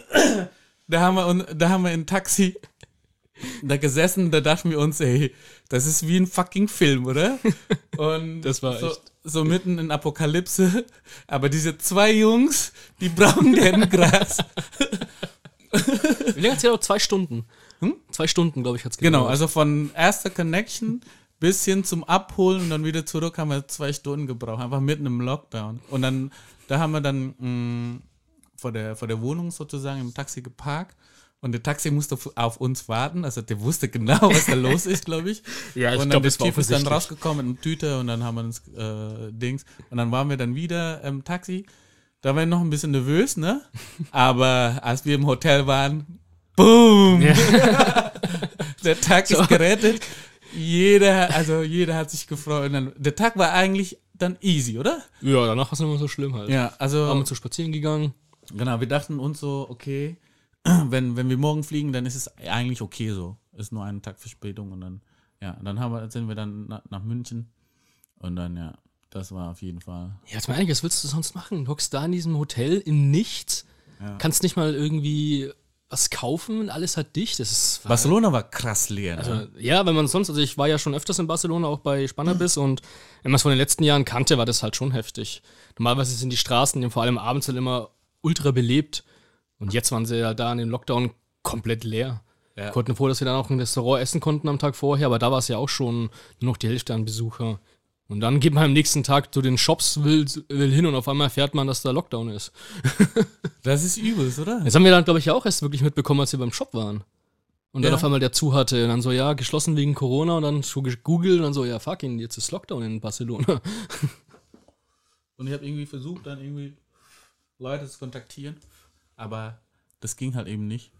S2: Da haben wir, un- da haben wir im Taxi da gesessen, da dachten wir uns, ey, das ist wie ein fucking Film, oder? Und
S3: Das war
S2: so,
S3: echt.
S2: so mitten in Apokalypse. Aber diese zwei Jungs, die brauchen deren Gras.
S3: Wie lange hat es gedauert? Zwei Stunden. Hm? Zwei Stunden, glaube ich, hat es gedauert.
S2: Genau, also von erster Connection bis hin zum Abholen und dann wieder zurück haben wir zwei Stunden gebraucht. Einfach mitten im Lockdown. Und dann, da haben wir dann mh, vor der, vor der Wohnung sozusagen im Taxi geparkt. Und der Taxi musste auf, auf uns warten. Also der wusste genau, was da los ist, glaube ich.
S3: Ja, ich
S2: und dann
S3: glaub,
S2: der
S3: das war
S2: Typ ist dann
S3: offensichtlich.
S2: rausgekommen mit einer Tüte und dann haben wir uns äh, Dings. Und dann waren wir dann wieder im Taxi. Da waren wir noch ein bisschen nervös, ne? Aber als wir im Hotel waren, boom!
S3: Ja.
S2: Der Tag ist gerettet. Jeder, also jeder hat sich gefreut. Und dann, der Tag war eigentlich dann easy, oder?
S3: Ja, danach war es nicht mehr so schlimm halt.
S2: Ja, also
S3: Haben wir zu spazieren gegangen.
S2: genau, wir dachten uns so, okay, wenn, wenn wir morgen fliegen, dann ist es eigentlich okay so. Ist nur ein Tag Verspätung und dann, ja, dann haben wir, sind wir dann nach, nach München und dann, ja, das war auf jeden Fall.
S3: Ja, jetzt mal ehrlich, was willst du sonst machen? Du hockst da in diesem Hotel im Nichts,
S2: Ja.
S3: kannst nicht mal irgendwie was kaufen, alles hat dicht. Das ist
S2: Barcelona war krass leer. Ne?
S3: Also, ja, wenn man sonst, also ich war ja schon öfters in Barcelona, auch bei Spannabis und wenn man es von den letzten Jahren kannte, war das halt schon heftig. Normalerweise sind die Straßen vor allem abends halt immer ultra belebt und jetzt waren sie ja da in den Lockdown komplett leer.
S2: Ja.
S3: Wir konnten froh, dass wir dann auch im Restaurant essen konnten am Tag vorher, aber da war es ja auch schon nur noch die Hälfte an Besucher. Und dann geht man am nächsten Tag zu den Shops, will, will hin und auf einmal erfährt man, dass da Lockdown ist.
S2: Das ist übelst, oder?
S3: Das haben wir dann, glaube ich, ja auch erst wirklich mitbekommen, als wir beim Shop waren. Und dann
S2: Ja.
S3: auf einmal der zu hatte. Und dann so, ja, geschlossen wegen Corona. Und dann so gegoogelt und dann so, ja, fucking, jetzt ist Lockdown in Barcelona.
S2: Und ich habe irgendwie versucht, dann irgendwie Leute zu kontaktieren, aber das ging halt eben nicht.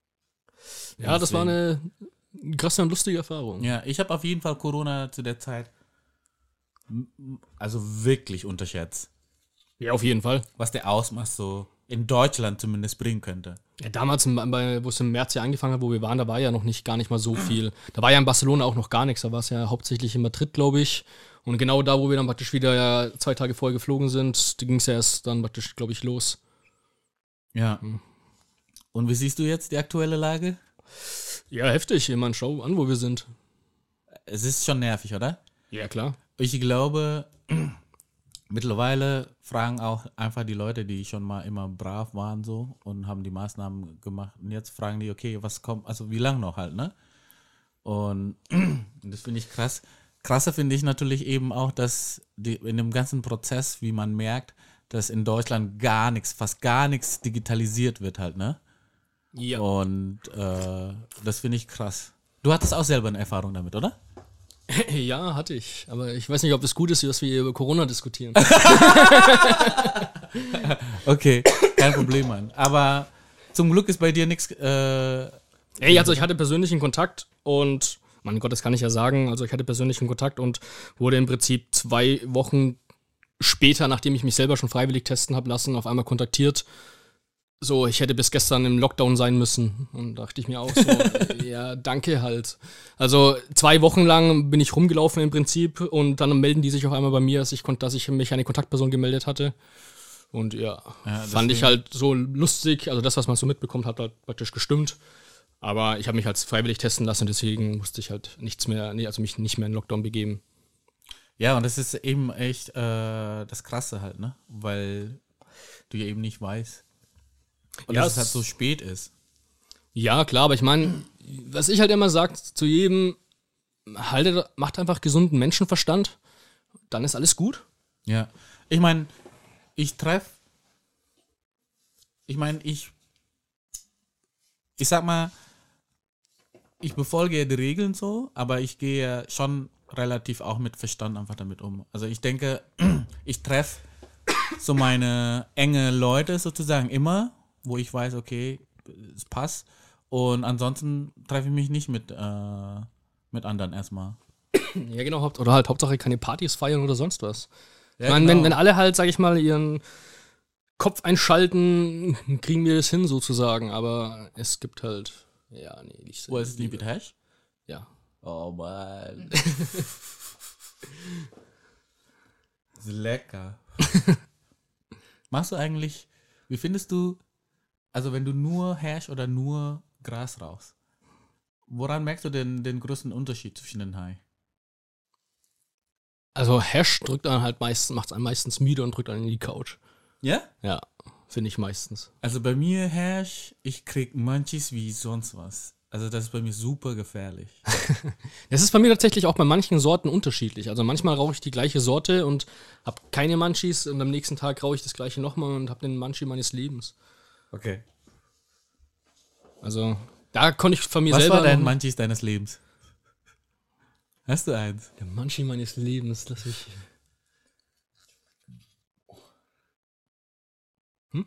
S3: Ja, das war eine krasse und lustige Erfahrung.
S2: Ja, ich habe auf jeden Fall Corona zu der Zeit m- m- also wirklich unterschätzt,
S3: Ja, auf jeden Fall.
S2: was der Ausmaß so in Deutschland zumindest bringen könnte.
S3: Ja, damals, im- bei, wo es im März ja angefangen hat, wo wir waren, da war ja noch nicht gar nicht mal so viel. Da war ja in Barcelona auch noch gar nichts. Da war es ja hauptsächlich in Madrid, glaube ich. Und genau da, wo wir dann praktisch wieder ja zwei Tage vorher geflogen sind, ging es ja erst dann praktisch, glaube ich, los.
S2: Ja. Und wie siehst du jetzt die aktuelle Lage?
S3: Ja, heftig. Ich meine, schau an, wo wir sind.
S2: Es ist schon nervig, oder?
S3: Ja, klar.
S2: Ich glaube, mittlerweile fragen auch einfach die Leute, die schon mal immer brav waren so und haben die Maßnahmen gemacht. Und jetzt fragen die, okay, was kommt, also wie lange noch halt, ne? Und das finde ich krass. Krasser finde ich natürlich eben auch, dass die, in dem ganzen Prozess, wie man merkt, dass in Deutschland gar nichts, fast gar nichts digitalisiert wird halt, ne?
S3: Ja.
S2: Und äh, das finde ich krass. Du hattest auch selber eine Erfahrung damit, oder?
S3: Ja, hatte ich. Aber ich weiß nicht, ob es gut ist, dass wir hier über Corona diskutieren.
S2: Okay, kein Problem, Mann. Aber zum Glück ist bei dir nichts. Äh,
S3: Ey, also ich hatte persönlichen Kontakt und, mein Gott, das kann ich ja sagen, also ich hatte persönlichen Kontakt und wurde im Prinzip zwei Wochen später, nachdem ich mich selber schon freiwillig testen habe lassen, auf einmal kontaktiert. So, ich hätte bis gestern im Lockdown sein müssen. Und dachte ich mir auch so, ja, danke halt. Also zwei Wochen lang bin ich rumgelaufen im Prinzip und dann melden die sich auf einmal bei mir, dass ich, kon- dass ich mich eine Kontaktperson gemeldet hatte. Und ja,
S2: Ja,
S3: fand ich
S2: deswegen-
S3: halt so lustig, also das, was man so mitbekommt, hat halt praktisch gestimmt. Aber ich habe mich halt freiwillig testen lassen, deswegen musste ich halt nichts mehr, nee, also mich nicht mehr in Lockdown begeben.
S2: Ja, und das ist eben echt äh, das Krasse halt, ne? Weil du ja eben nicht weißt. Und
S3: Ja,
S2: dass es
S3: es-
S2: halt so spät ist.
S3: Ja, klar, aber ich meine, was ich halt immer sage zu jedem, haltet, macht einfach gesunden Menschenverstand, dann ist alles gut.
S2: Ja. Ich meine, ich treffe. Ich meine, ich. Ich sag mal, ich befolge ja die Regeln so, aber ich gehe schon relativ auch mit Verstand einfach damit um. Also ich denke, ich treffe so meine enge Leute sozusagen immer, wo ich weiß, okay, es passt. Und ansonsten treffe ich mich nicht mit, äh, mit anderen erstmal.
S3: Ja, genau, haupt- oder halt Hauptsache keine Partys feiern oder sonst was.
S2: Ja,
S3: ich meine,
S2: genau.
S3: wenn, wenn alle halt, sag ich mal, ihren Kopf einschalten, kriegen wir das hin sozusagen, aber es gibt halt, ja, nee, nicht so.
S2: Wo ist es nicht mit Hash?
S3: Ja.
S2: Oh Mann. Das ist lecker. Machst du eigentlich, wie findest du, also wenn du nur Hash oder nur Gras rauchst, woran merkst du den, den größten Unterschied zwischen den High?
S3: Also Hash drückt dann halt meistens, macht einen meistens müde und drückt einen in die Couch.
S2: Ja?
S3: Ja, finde ich meistens.
S2: Also bei mir Hash, ich krieg Munchies wie sonst was. Also das ist bei mir super gefährlich.
S3: Es ist bei mir tatsächlich auch bei manchen Sorten unterschiedlich. Also manchmal rauche ich die gleiche Sorte und habe keine Munchies und am nächsten Tag rauche ich das gleiche nochmal und habe den Munchie meines Lebens.
S2: Okay.
S3: Also da konnte ich von mir
S2: Was
S3: selber...
S2: war dein
S3: noch-
S2: Munchies deines Lebens? Hast du eins?
S3: Der Munchie meines Lebens, lass ich... Hm?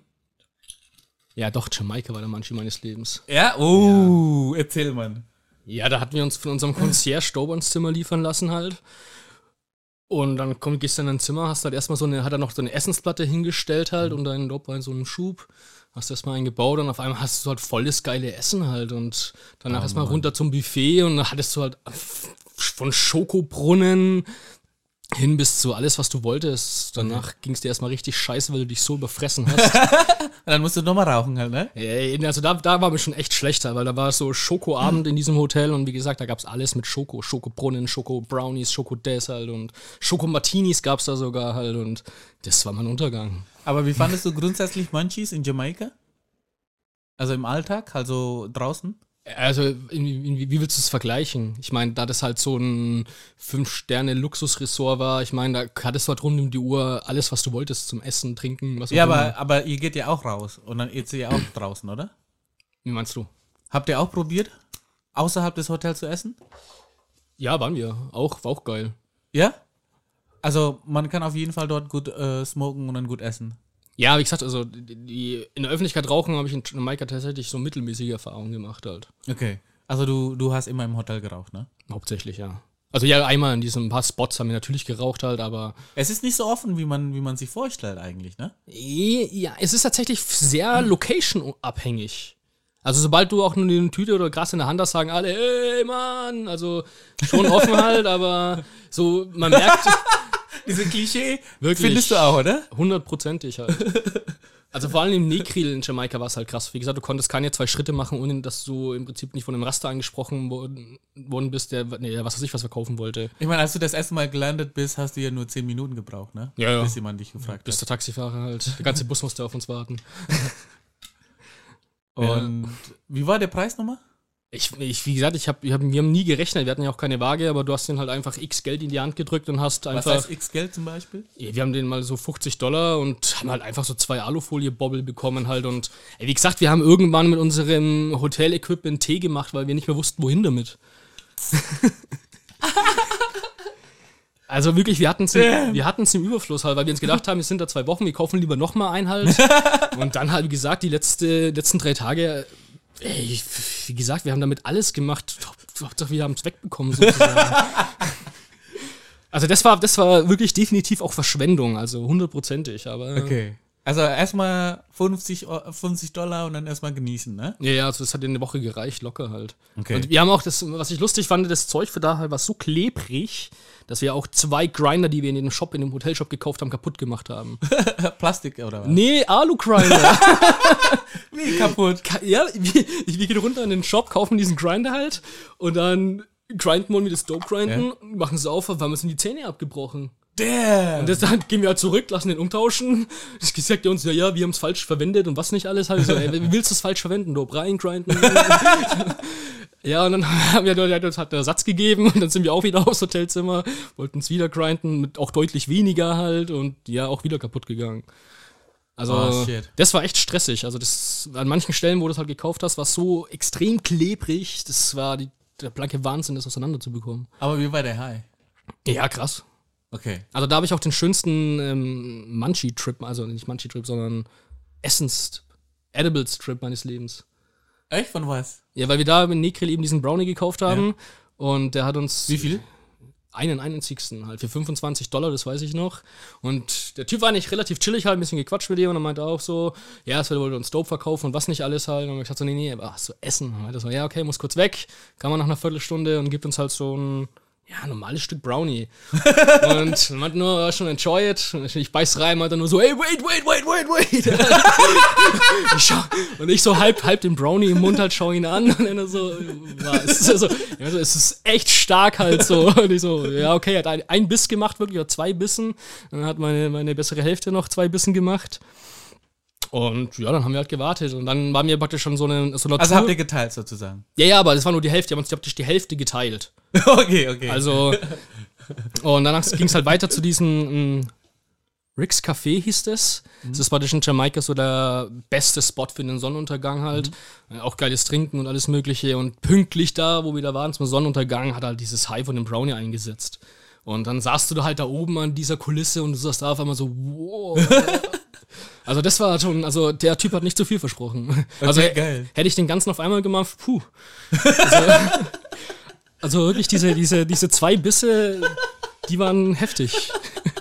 S3: Ja doch, Jamaika war der Munchie meines Lebens.
S2: Ja? Oh, erzähl mal.
S3: Ja, da hatten wir uns von unserem Concierge Staub ins Zimmer liefern lassen halt. Und dann komm, gehst du in dein Zimmer, hast halt erstmal so eine, hat er noch so eine Essensplatte hingestellt halt und dein Dope war in so einem Schub. Hast erstmal einen gebaut und auf einmal hast du halt voll das geile Essen halt und danach
S2: Oh,
S3: erstmal
S2: Mann.
S3: runter zum Buffet und dann hattest du halt von Schokobrunnen hin bis zu alles, was du wolltest. Danach ging es dir erstmal richtig scheiße, weil du dich so überfressen hast.
S2: Dann musst du nochmal rauchen halt, ne?
S3: Ja, also da, da war mir schon echt schlechter, weil da war so Schokoabend in diesem Hotel und wie gesagt, da gab es alles mit Schoko. Schokobrunnen, Schoko-Brownies, Schoko-Des halt und Schoko-Martinis gab es da sogar halt und das war mein Untergang.
S2: Aber wie fandest du grundsätzlich Munchies in Jamaika? Also im Alltag, also draußen?
S3: Also, in, in, wie willst du es vergleichen? Ich meine, da das halt so ein Fünf-Sterne-Luxusressort war, ich meine, da hattest du halt rund um die Uhr alles, was du wolltest zum Essen, Trinken, was auch
S2: Ja,
S3: immer.
S2: aber, aber ihr geht ja auch raus und dann isst ihr ja auch draußen, oder?
S3: Wie meinst du?
S2: Habt ihr auch probiert, außerhalb des Hotels zu essen?
S3: Ja, waren wir. Auch, war auch geil.
S2: Ja? Also man kann auf jeden Fall dort gut äh, smoken und dann gut essen.
S3: Ja, wie gesagt, also die, die, in der Öffentlichkeit rauchen habe ich in Jamaika tatsächlich so mittelmäßige Erfahrungen gemacht halt.
S2: Okay. Also du, du hast immer im Hotel geraucht, ne?
S3: Hauptsächlich, ja. Also ja, einmal in diesen paar Spots haben wir natürlich geraucht halt, aber
S2: Es ist nicht so offen, wie man, wie man sich vorstellt eigentlich, ne?
S3: ja, es ist tatsächlich sehr location-abhängig. Also sobald du auch nur eine Tüte oder Gras in der Hand hast, sagen alle, ey Mann, also schon offen halt, aber so, man merkt
S2: Diese Klischee
S3: wirklich.
S2: findest du auch, oder?
S3: Hundertprozentig halt. Also vor allem im Negril in Jamaika war es halt krass. Wie gesagt, du konntest keine zwei Schritte machen, ohne dass du im Prinzip nicht von einem Raster angesprochen worden, worden bist, der, nee, der was weiß ich, was verkaufen wollte.
S2: Ich meine, als du das erste Mal gelandet bist, hast du ja nur zehn Minuten gebraucht, ne?
S3: Ja, ja.
S2: Bis jemand dich gefragt
S3: Bis
S2: hat.
S3: der Taxifahrer halt, der ganze Bus musste auf uns warten.
S2: Und wie war der Preis nochmal?
S3: Ich, ich, wie gesagt, ich hab, ich hab, wir haben nie gerechnet, wir hatten ja auch keine Waage, aber du hast den halt einfach x Geld in die Hand gedrückt und hast
S2: Was
S3: einfach.
S2: heißt X-Geld zum Beispiel?
S3: Ja, wir haben den mal so fünfzig Dollar und haben halt einfach so zwei Alufolie-Bobbel bekommen halt und ey, wie gesagt, wir haben irgendwann mit unserem Hotel-Equipment Tee gemacht, weil wir nicht mehr wussten, wohin damit. Also wirklich, wir hatten es im, wir hatten's im Überfluss halt, weil wir uns gedacht haben, wir sind da zwei Wochen, wir kaufen lieber nochmal ein halt. Und dann halt, wie gesagt, die letzte, letzten drei Tage, ey, wie gesagt, wir haben damit alles gemacht. Hauptsache, wir haben es wegbekommen sozusagen. Also das war, das war wirklich definitiv auch Verschwendung, also hundertprozentig, aber
S2: Okay. Also erstmal fünfzig, Eu- fünfzig Dollar und dann erstmal genießen, ne?
S3: Ja, ja, also das hat in eine Woche gereicht, locker halt.
S2: Okay.
S3: Und wir haben auch das, was ich lustig fand, das Zeug für da halt war so klebrig, dass wir auch zwei Grinder, die wir in dem Shop, in dem Hotelshop gekauft haben, kaputt gemacht haben.
S2: Plastik oder was?
S3: Nee, Alu-Grinder.
S2: Wie kaputt?
S3: Ka- ja, wir, wir gehen runter in den Shop, kaufen diesen Grinder halt und dann grinden wir das Dope grinden, machen es auf, weil wir uns in die Zähne abgebrochen.
S2: Damn!
S3: Und das, dann gehen wir halt zurück, lassen den umtauschen. Das sagt er uns, ja, ja, wir haben es falsch verwendet und was nicht alles. Halt so, ey, wie willst du es falsch verwenden? Dope rein, grinden. Ja, und dann haben wir der hat uns halt einen Ersatz gegeben und dann sind wir auch wieder aufs Hotelzimmer, wollten es wieder grinden, mit auch deutlich weniger halt und ja, auch wieder kaputt gegangen. Also,
S2: Oh, shit.
S3: das war echt stressig. Also, das an manchen Stellen, wo du es halt gekauft hast, war es so extrem klebrig. Das war die, der blanke Wahnsinn, das auseinanderzubekommen.
S2: Aber wie war der High?
S3: Ja, krass.
S2: Okay.
S3: Also, da habe ich auch den schönsten ähm, Munchie-Trip, also nicht Munchie-Trip, sondern Essens, Edibles-Trip meines Lebens.
S2: Echt? Von was?
S3: Ja, weil wir da mit Nekril eben diesen Brownie gekauft haben und der hat uns.
S2: Wie viel?
S3: Einen einzigsten halt für fünfundzwanzig Dollar, das weiß ich noch. Und der Typ war nicht relativ chillig halt, ein bisschen gequatscht mit dir und er meinte auch so, ja, es wollte uns Dope verkaufen und was nicht alles halt. Und ich dachte so, nee, nee, ach, so Essen. Und er so, ja, okay, muss kurz weg. Kam man nach einer Viertelstunde und gibt uns halt so ein, ja, normales Stück Brownie. Und man hat nur schon enjoy it. Und ich beiß rein, meinte nur so, hey, wait, wait, wait, wait, wait. ich schau, und ich so halb, halb den Brownie im Mund halt, schau ihn an. Und er so, war, es, ist so, ja, so, es ist echt stark halt so. Und ich so, ja, okay, er hat ein, ein Biss gemacht, wirklich, oder zwei Bissen. Dann hat meine, meine bessere Hälfte noch zwei Bissen gemacht. Und ja, dann haben wir halt gewartet. Und dann waren wir praktisch schon so eine, so eine
S2: Also
S3: Tour.
S2: habt ihr geteilt sozusagen?
S3: Ja, ja, aber das war nur die Hälfte. Wir haben uns praktisch die Hälfte geteilt.
S2: Okay, okay.
S3: Also, und danach ging es halt weiter zu diesem Rick's Café hieß das. Das ist praktisch in Jamaika so der beste Spot für den Sonnenuntergang halt. Äh, Auch geiles Trinken und alles mögliche. Und pünktlich da, wo wir da waren zum Sonnenuntergang, hat halt dieses High von dem Brownie eingesetzt. Und dann saßt du da halt da oben an dieser Kulisse und du saßt da auf einmal so, wow. Also das war schon, also der Typ hat nicht zu viel versprochen. Also
S2: Okay, geil.
S3: hätte ich den ganzen auf einmal gemacht, puh. Also, also wirklich diese, diese, diese zwei Bisse, die waren heftig.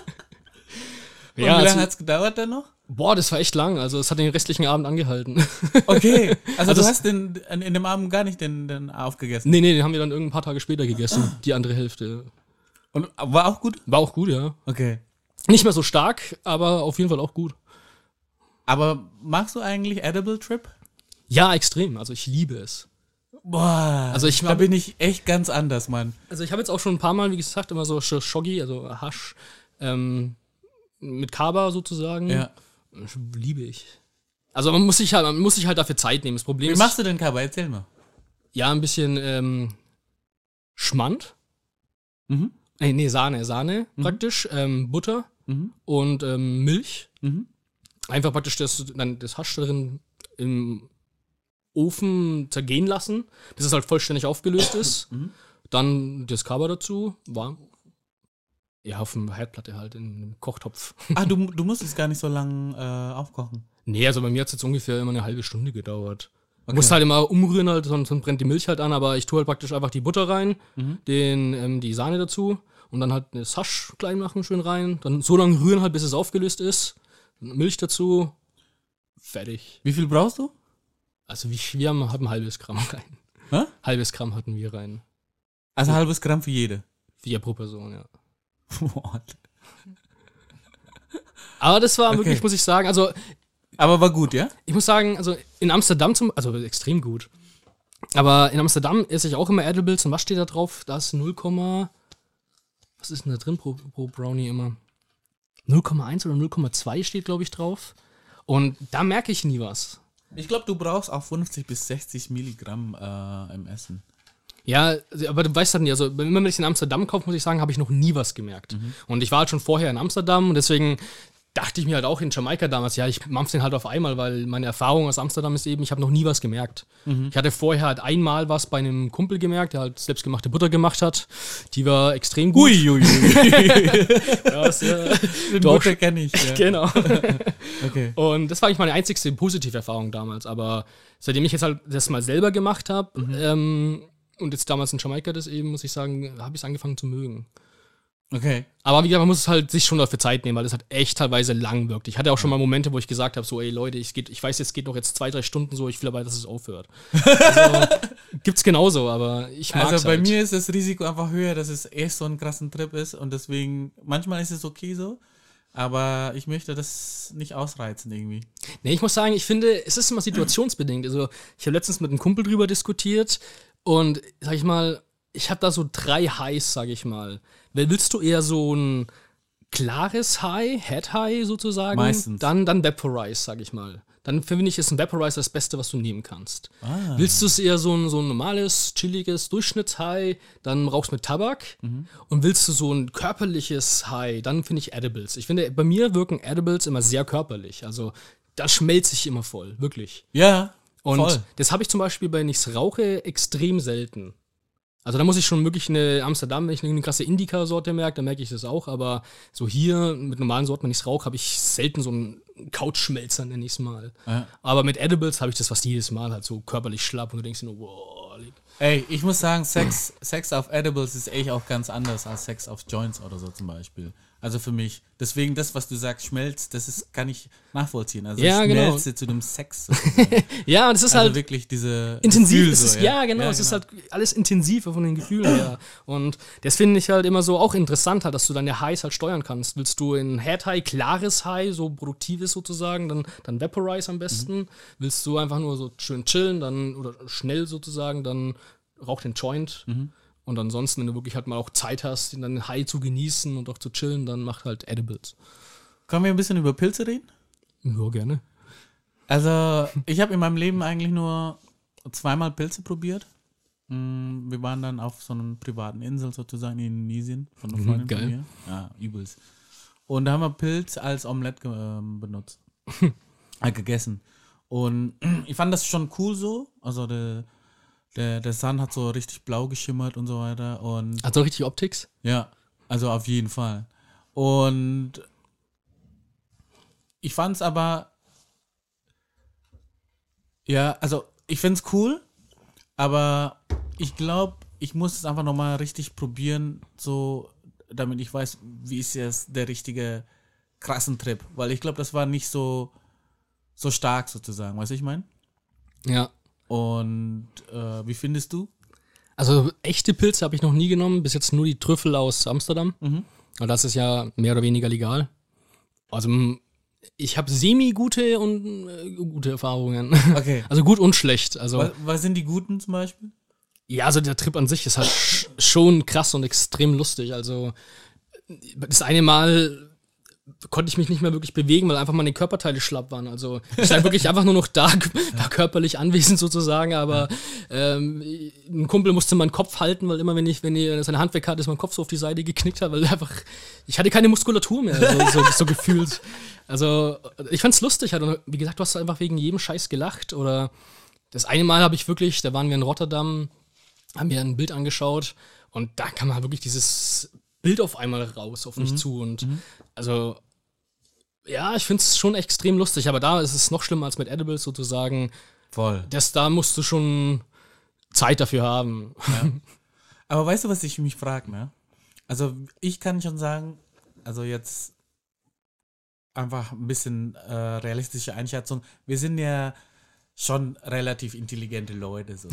S2: Und
S3: Ja,
S2: wie lange
S3: also,
S2: hat's gedauert dann noch?
S3: boah, das war echt lang. Also es hat den restlichen Abend angehalten.
S2: Okay. Also,
S3: Also
S2: du
S3: es-
S2: hast den, in in dem Abend gar nicht den, den aufgegessen.
S3: nee, nee, den haben wir dann irgendein paar Tage später gegessen, die andere Hälfte.
S2: Und war auch gut?
S3: War auch gut, ja.
S2: Okay.
S3: Nicht mehr so stark, aber auf jeden Fall auch gut.
S2: Aber magst du eigentlich Edible Trip?
S3: Ja, extrem. Also ich liebe es.
S2: Boah.
S3: Also ich
S2: da
S3: hab-
S2: bin ich echt ganz anders, Mann.
S3: Also ich habe jetzt auch schon ein paar Mal, wie gesagt, immer so Sh- Shoggi, also Hasch, ähm, mit Kaba sozusagen.
S2: Ja.
S3: Liebe ich. Also man muss sich halt, man muss sich halt dafür Zeit nehmen. Das Problem
S2: Wie
S3: ist,
S2: machst du denn Kaba? Erzähl mal.
S3: ja, ein bisschen ähm, Schmand.
S2: Mhm.
S3: Nee, nee, Sahne, Sahne praktisch, ähm, Butter
S2: Mhm.
S3: und ähm, Milch.
S2: Mhm.
S3: Einfach praktisch das, dann das Hasch darin im Ofen zergehen lassen, bis es halt vollständig aufgelöst ist. Dann das Kaba dazu, warm. Ja, auf dem Herdplatte halt, in einem Kochtopf.
S2: Ah, du, du musst es gar nicht so lang äh, aufkochen.
S3: Nee, also bei mir hat es jetzt ungefähr immer eine halbe Stunde gedauert. Du
S2: Okay.
S3: musst halt immer umrühren, halt, sonst, sonst brennt die Milch halt an, aber ich tue halt praktisch einfach die Butter rein, den, ähm, die Sahne dazu und dann halt das Hasch klein machen, schön rein. Dann so lange rühren halt, bis es aufgelöst ist. Milch dazu, fertig.
S2: Wie viel brauchst du?
S3: Also wir, wir haben, haben ein halbes Gramm rein.
S2: Hä?
S3: Halbes Gramm hatten wir rein.
S2: Also ein halbes Gramm für jede.
S3: Vier pro Person, ja.
S2: What?
S3: Aber das war
S2: Okay.
S3: wirklich, muss ich sagen, also
S2: Aber war gut, ja?
S3: ich muss sagen, also in Amsterdam zum, also extrem gut. Aber in Amsterdam esse ich auch immer Edibles und was steht da drauf? Da ist null, was ist denn da drin pro, pro Brownie immer? null Komma eins oder null Komma zwei steht, glaube ich, drauf. Und da merke ich nie was.
S2: Ich glaube, du brauchst auch fünfzig bis sechzig Milligramm äh, im Essen.
S3: Ja, aber du weißt halt nicht, also wenn man es in Amsterdam kauft, muss ich sagen, habe ich noch nie was gemerkt. Und ich war halt schon vorher in Amsterdam und deswegen dachte ich mir halt auch in Jamaika damals, ja, ich mampf den halt auf einmal, weil meine Erfahrung aus Amsterdam ist eben, ich habe noch nie was gemerkt. Ich hatte vorher halt einmal was bei einem Kumpel gemerkt, der halt selbstgemachte Butter gemacht hat. Die war extrem gut.
S2: Uiuiui.
S3: Ja, das, äh,
S2: Den
S3: du auch
S2: Butter kenne ich. Ja.
S3: genau.
S2: Okay.
S3: Und das war eigentlich meine einzigste positive Erfahrung damals. Aber seitdem ich jetzt halt das mal selber gemacht habe, ähm, und jetzt damals in Jamaika das eben, muss ich sagen, habe ich es angefangen zu mögen.
S2: Okay.
S3: Aber wie gesagt, man muss es halt sich schon dafür Zeit nehmen, weil es halt echt teilweise lang wirkt. Ich hatte auch schon mal Momente, wo ich gesagt habe, so, ey Leute, ich, geht, ich weiß, es geht noch jetzt zwei, drei Stunden so, ich will aber, dass es aufhört. Also, gibt's genauso, aber ich mag's
S2: Also bei
S3: halt.
S2: mir ist das Risiko einfach höher, dass es echt so ein krassen Trip ist und deswegen, manchmal ist es okay so, aber ich möchte das nicht ausreizen irgendwie.
S3: Nee, ich muss sagen, ich finde, es ist immer situationsbedingt. Also, ich habe letztens mit einem Kumpel drüber diskutiert und, sag ich mal, ich habe da so drei Highs, sag ich mal. Willst du eher so ein klares High, Head High sozusagen?
S2: Meistens.
S3: Dann, dann Vaporize, sag ich mal. Dann finde ich, ist ein Vaporize das Beste, was du nehmen kannst.
S2: Ah.
S3: Willst du es eher so ein, so ein normales, chilliges Durchschnitts-High, dann rauchst mit Tabak. Und willst du so ein körperliches High, dann finde ich Edibles. Ich finde, bei mir wirken Edibles immer sehr körperlich. Also, da schmelze ich immer voll, wirklich.
S2: Ja,
S3: Und
S2: voll.
S3: das habe ich zum Beispiel, wenn ich es rauche, extrem selten. Also da muss ich schon wirklich eine Amsterdam, wenn ich eine krasse Indica-Sorte merke, dann merke ich das auch. Aber so hier mit normalen Sorten, wenn ich es rauche, habe ich selten so einen Couchschmelzer, nenne ich es mal.
S2: Ja.
S3: Aber mit Edibles habe ich das fast jedes Mal halt so körperlich schlapp und du denkst dir nur, wow.
S2: Ey, ich muss sagen, Sex, Sex auf Edibles ist echt auch ganz anders als Sex auf Joints oder so zum Beispiel. Also für mich. Deswegen das, was du sagst, schmelzt, das ist, kann ich nachvollziehen. Also
S3: Ja,
S2: ich
S3: genau.
S2: schmelze zu dem Sex sozusagen.
S3: Ja, und es ist
S2: Also
S3: halt
S2: wirklich diese
S3: intensiv.
S2: Gefühl
S3: Es ist,
S2: so,
S3: ja, genau, es ist halt alles intensiver von den Gefühlen her. Und das finde ich halt immer so auch interessant, halt, dass du deine Highs halt steuern kannst. Willst du ein Head High, klares High, so produktives sozusagen, dann, dann Vaporize am besten. Mhm. Willst du einfach nur so schön chillen, dann oder schnell sozusagen, dann rauch den Joint. Mhm. Und ansonsten, wenn du wirklich halt mal auch Zeit hast, den dann High zu genießen und auch zu chillen, dann mach halt Edibles.
S2: Können wir ein bisschen über Pilze reden?
S3: Ja, gerne.
S2: Also, ich habe in meinem Leben eigentlich nur zweimal Pilze probiert. Wir waren dann auf so einer privaten Insel sozusagen in Indonesien von einer Freundin
S3: Geil.
S2: von mir. Ja, übelst. Und da haben wir Pilz als Omelette ge ähm, benutzt. äh, gegessen. Und ich fand das schon cool so. Also der, der, der Sand hat so richtig blau geschimmert und so weiter. Und
S3: Hat so richtig Optics?
S2: ja, also auf jeden Fall. Und ich fand es aber, ja, also ich finde es cool, aber ich glaube, ich muss es einfach nochmal richtig probieren, so, damit ich weiß, wie ist jetzt der richtige krassen Trip. Weil ich glaube, das war nicht so, so stark sozusagen, weißt du, ich meine?
S3: Ja.
S2: Und äh, wie findest du?
S3: Also echte Pilze habe ich noch nie genommen, bis jetzt nur die Trüffel aus Amsterdam.
S2: Mhm.
S3: Und das ist ja mehr oder weniger legal. Also m, ich habe semi-gute und äh, gute Erfahrungen.
S2: Okay.
S3: Also gut und schlecht. Also
S2: Was, was sind die guten zum Beispiel?
S3: ja, also der Trip an sich ist halt sch- schon krass und extrem lustig. Also das eine Mal konnte ich mich nicht mehr wirklich bewegen, weil einfach meine Körperteile schlapp waren. Also ich lag wirklich einfach nur noch da, da körperlich anwesend sozusagen, aber ähm, ein Kumpel musste meinen Kopf halten, weil immer, wenn ich, wenn er seine Hand weg hatte, ist mein Kopf so auf die Seite geknickt hat, weil einfach, ich hatte keine Muskulatur mehr, so, so, so gefühlt. Also ich fand's lustig halt. Und wie gesagt, du hast einfach wegen jedem Scheiß gelacht. Oder das eine Mal habe ich wirklich, da waren wir in Rotterdam, haben wir ein Bild angeschaut und da kam halt wirklich dieses Bild auf einmal raus auf mich
S2: Mhm.
S3: zu und
S2: Mhm.
S3: also ja, ich finde es schon extrem lustig, aber da ist es noch schlimmer als mit Edibles sozusagen.
S2: Voll.
S3: Das, da musst du schon Zeit dafür haben.
S2: Ja. Aber weißt du, was ich mich frage, ne? Also ich kann schon sagen, also jetzt einfach ein bisschen äh, realistische Einschätzung. Wir sind ja schon relativ intelligente Leute. So.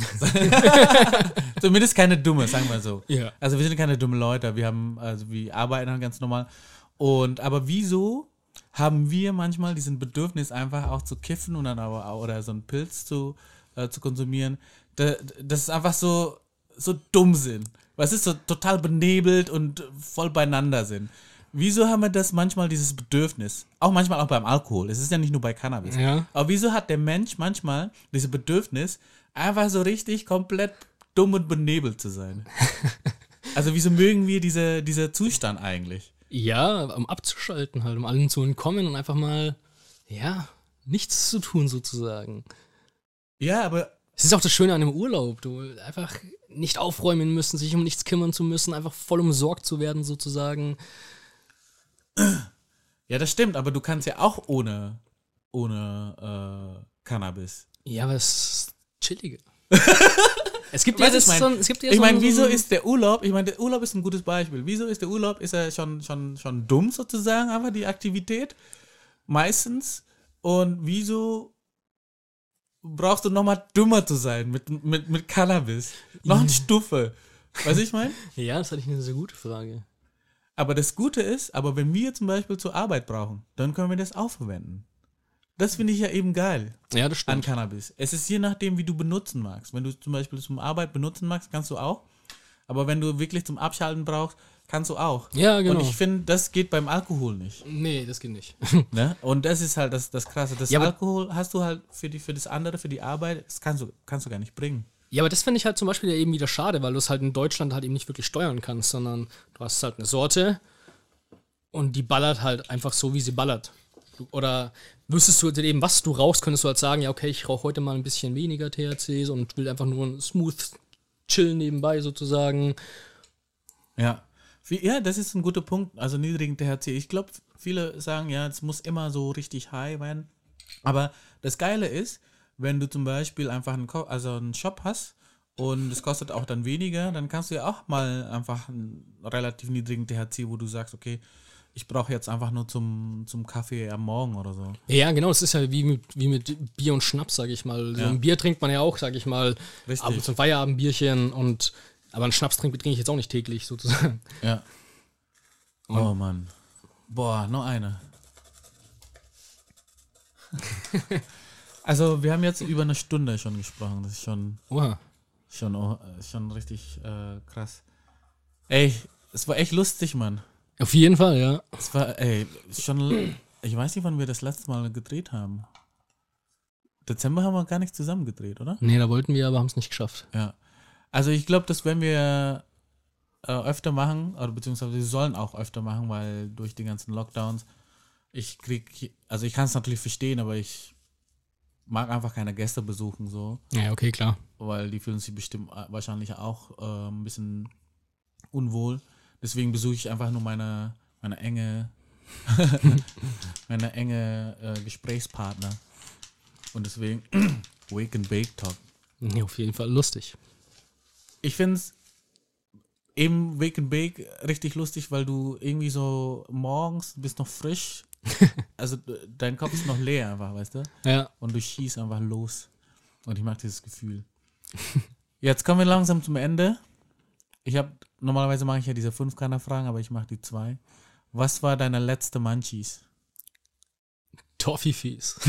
S2: Zumindest keine dumme, sagen wir so.
S3: Ja.
S2: Also wir sind keine dummen Leute. Wir haben, also wir arbeiten halt ganz normal. Und aber wieso haben wir manchmal diesen Bedürfnis einfach auch zu kiffen und dann aber auch, oder so einen Pilz zu, äh, zu konsumieren? Da, das ist einfach so, so dumm sind. Was ist so total benebelt und voll beieinander sind. Wieso haben wir das manchmal, dieses Bedürfnis? Auch manchmal auch beim Alkohol. Es ist ja nicht nur bei Cannabis.
S3: Ja.
S2: Aber wieso hat der Mensch manchmal dieses Bedürfnis, einfach so richtig komplett dumm und benebelt zu sein? Also wieso mögen wir diese, dieser Zustand eigentlich?
S3: Ja, um abzuschalten halt, um allen zu entkommen und einfach mal, ja, nichts zu tun sozusagen.
S2: Ja, aber
S3: Es ist auch das Schöne an einem Urlaub, du einfach nicht aufräumen müssen, sich um nichts kümmern zu müssen, einfach voll umsorgt zu werden sozusagen.
S2: ja, das stimmt, aber du kannst ja auch ohne, ohne äh, Cannabis.
S3: Ja, aber es ist chilliger. Es gibt ja
S2: Was
S3: das
S2: ich mein?
S3: so ein- es gibt ja
S2: Ich
S3: so
S2: meine,
S3: ein-
S2: wieso ist der Urlaub, ich meine, der Urlaub ist ein gutes Beispiel. Wieso ist der Urlaub, ist er schon, schon, schon dumm sozusagen, aber die Aktivität meistens. Und wieso brauchst du nochmal dümmer zu sein mit, mit, mit Cannabis? Noch eine Stufe. Weißt du, ich meine?
S3: Ja, das hatte ich eine sehr gute Frage.
S2: Aber das Gute ist, aber wenn wir zum Beispiel zur Arbeit brauchen, dann können wir das auch verwenden. Das finde ich ja eben geil
S3: Ja, das
S2: an
S3: stimmt.
S2: Cannabis. Es ist je nachdem, wie du benutzen magst. Wenn du zum Beispiel zum Arbeit benutzen magst, kannst du auch. Aber wenn du wirklich zum Abschalten brauchst, kannst du auch.
S3: Ja, genau.
S2: Und ich finde, das geht beim Alkohol nicht.
S3: Nee, das geht nicht.
S2: Ne? Und das ist halt das, das Krasse. Das
S3: Ja, aber-
S2: Alkohol hast du halt für, die, für das andere, für die Arbeit, das kannst du, kannst du gar nicht bringen.
S3: Ja, aber das finde ich halt zum Beispiel ja eben wieder schade, weil du es halt in Deutschland halt eben nicht wirklich steuern kannst, sondern du hast halt eine Sorte und die ballert halt einfach so, wie sie ballert. Du- Oder wüsstest du halt eben, was du rauchst, könntest du halt sagen, ja, okay, ich rauche heute mal ein bisschen weniger T H C und will einfach nur ein smooth chillen nebenbei sozusagen.
S2: Ja. Wie, ja, das ist ein guter Punkt. Also niedrigen T H C. Ich glaube, viele sagen, ja, es muss immer so richtig high werden. Aber das Geile ist, wenn du zum Beispiel einfach einen, Ko- also einen Shop hast und es kostet auch dann weniger, dann kannst du ja auch mal einfach einen relativ niedrigen T H C, wo du sagst, okay, ich brauche jetzt einfach nur zum, zum Kaffee am Morgen oder so.
S3: Ja, genau, das ist ja wie mit, wie mit Bier und Schnaps, sage ich mal. So
S2: Ja.
S3: ein Bier trinkt man ja auch, sage ich mal,
S2: Richtig.
S3: abends zum Feierabendbierchen und aber einen Schnaps trinke trinke ich jetzt auch nicht täglich sozusagen.
S2: Ja. Oh Mann. Boah, noch eine. Also wir haben jetzt über eine Stunde schon gesprochen. Das ist schon,
S3: Oha.
S2: schon, oh, schon richtig äh, krass. Ey, es war echt lustig, Mann.
S3: Auf jeden Fall, ja.
S2: Es war, ey, schon, ich weiß nicht, wann wir das letzte Mal gedreht haben. Dezember haben wir gar nicht zusammen gedreht, oder?
S3: Nee, da wollten wir, aber haben es nicht geschafft.
S2: Ja. Also ich glaube, das werden wir äh, öfter machen, oder beziehungsweise wir sollen auch öfter machen, weil durch die ganzen Lockdowns, ich krieg, also ich kann es natürlich verstehen, aber ich mag einfach keine Gäste besuchen, so,
S3: Ja, okay, klar.
S2: weil die fühlen sich bestimmt äh, wahrscheinlich auch äh, ein bisschen unwohl. Deswegen besuche ich einfach nur meine, meine enge, meine enge äh, Gesprächspartner. Und deswegen Wake and Bake Talk.
S3: Nee, auf jeden Fall lustig.
S2: Ich finde es eben Wake and Bake richtig lustig, weil du irgendwie so morgens bist noch frisch. Also d- dein Kopf ist noch leer einfach, weißt du?
S3: Ja.
S2: Und du schießt einfach los. Und ich mag dieses Gefühl. Jetzt kommen wir langsam zum Ende. Ich habe, normalerweise mache ich ja diese Fünf-Kanner-Fragen, aber ich mache die zwei. Was war deine letzte Munchies?
S3: Toffifees.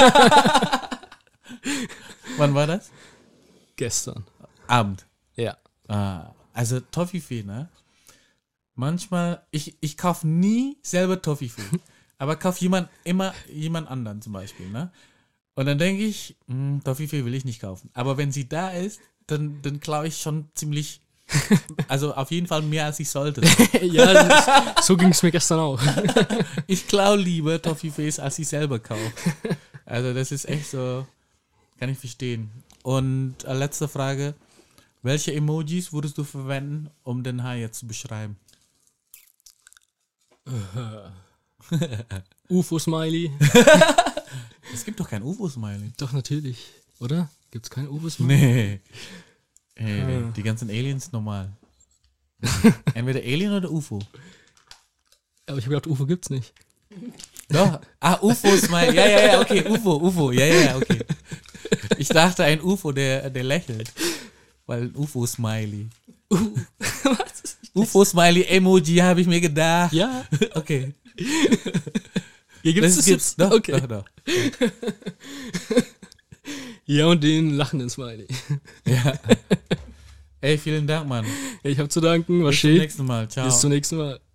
S2: Wann war das?
S3: Gestern.
S2: Abend.
S3: Ja.
S2: Ah, also Toffifee, ne? Manchmal, ich, ich kaufe nie selber Toffifee, aber kaufe jemand, immer jemand anderen zum Beispiel, ne? Und dann denke ich, hm, Toffifee will ich nicht kaufen. Aber wenn sie da ist, dann, dann klaue ich schon ziemlich, also auf jeden Fall mehr als ich sollte.
S3: Ja, das ist, so ging es mir gestern auch.
S2: Ich klaue lieber Toffifees, als ich selber kaufe. Also das ist echt so, kann ich verstehen. Und äh, letzte Frage, welche Emojis würdest du verwenden, um den Hai jetzt zu beschreiben?
S3: U F O-Smiley.
S2: Es gibt doch kein U F O-Smiley.
S3: Doch, natürlich. Oder? Gibt's kein U F O-Smiley?
S2: Nee. Hey,
S3: Ah.
S2: die ganzen Aliens normal. Entweder Alien oder U F O.
S3: Aber ich habe gedacht, U F O gibt's nicht.
S2: Doch. Ah, U F O-Smiley. Ja, ja, ja, okay. U F O, U F O. Ja, ja, ja, okay. Ich dachte ein U F O, der, der lächelt. Weil ein U F O-Smiley.
S3: Was?
S2: U F O-Smiley-Emoji habe ich mir gedacht.
S3: Ja,
S2: Okay.
S3: hier gibt's
S2: Das
S3: das
S2: gibt's.
S3: jetzt.
S2: Doch,
S3: Okay.
S2: doch, doch.
S3: Ja, und den lachenden Smiley.
S2: Ja. Ey, vielen Dank, Mann.
S3: Ja, ich habe zu danken. War
S2: Bis zum
S3: schön.
S2: nächsten Mal. Ciao.
S3: Bis zum nächsten Mal.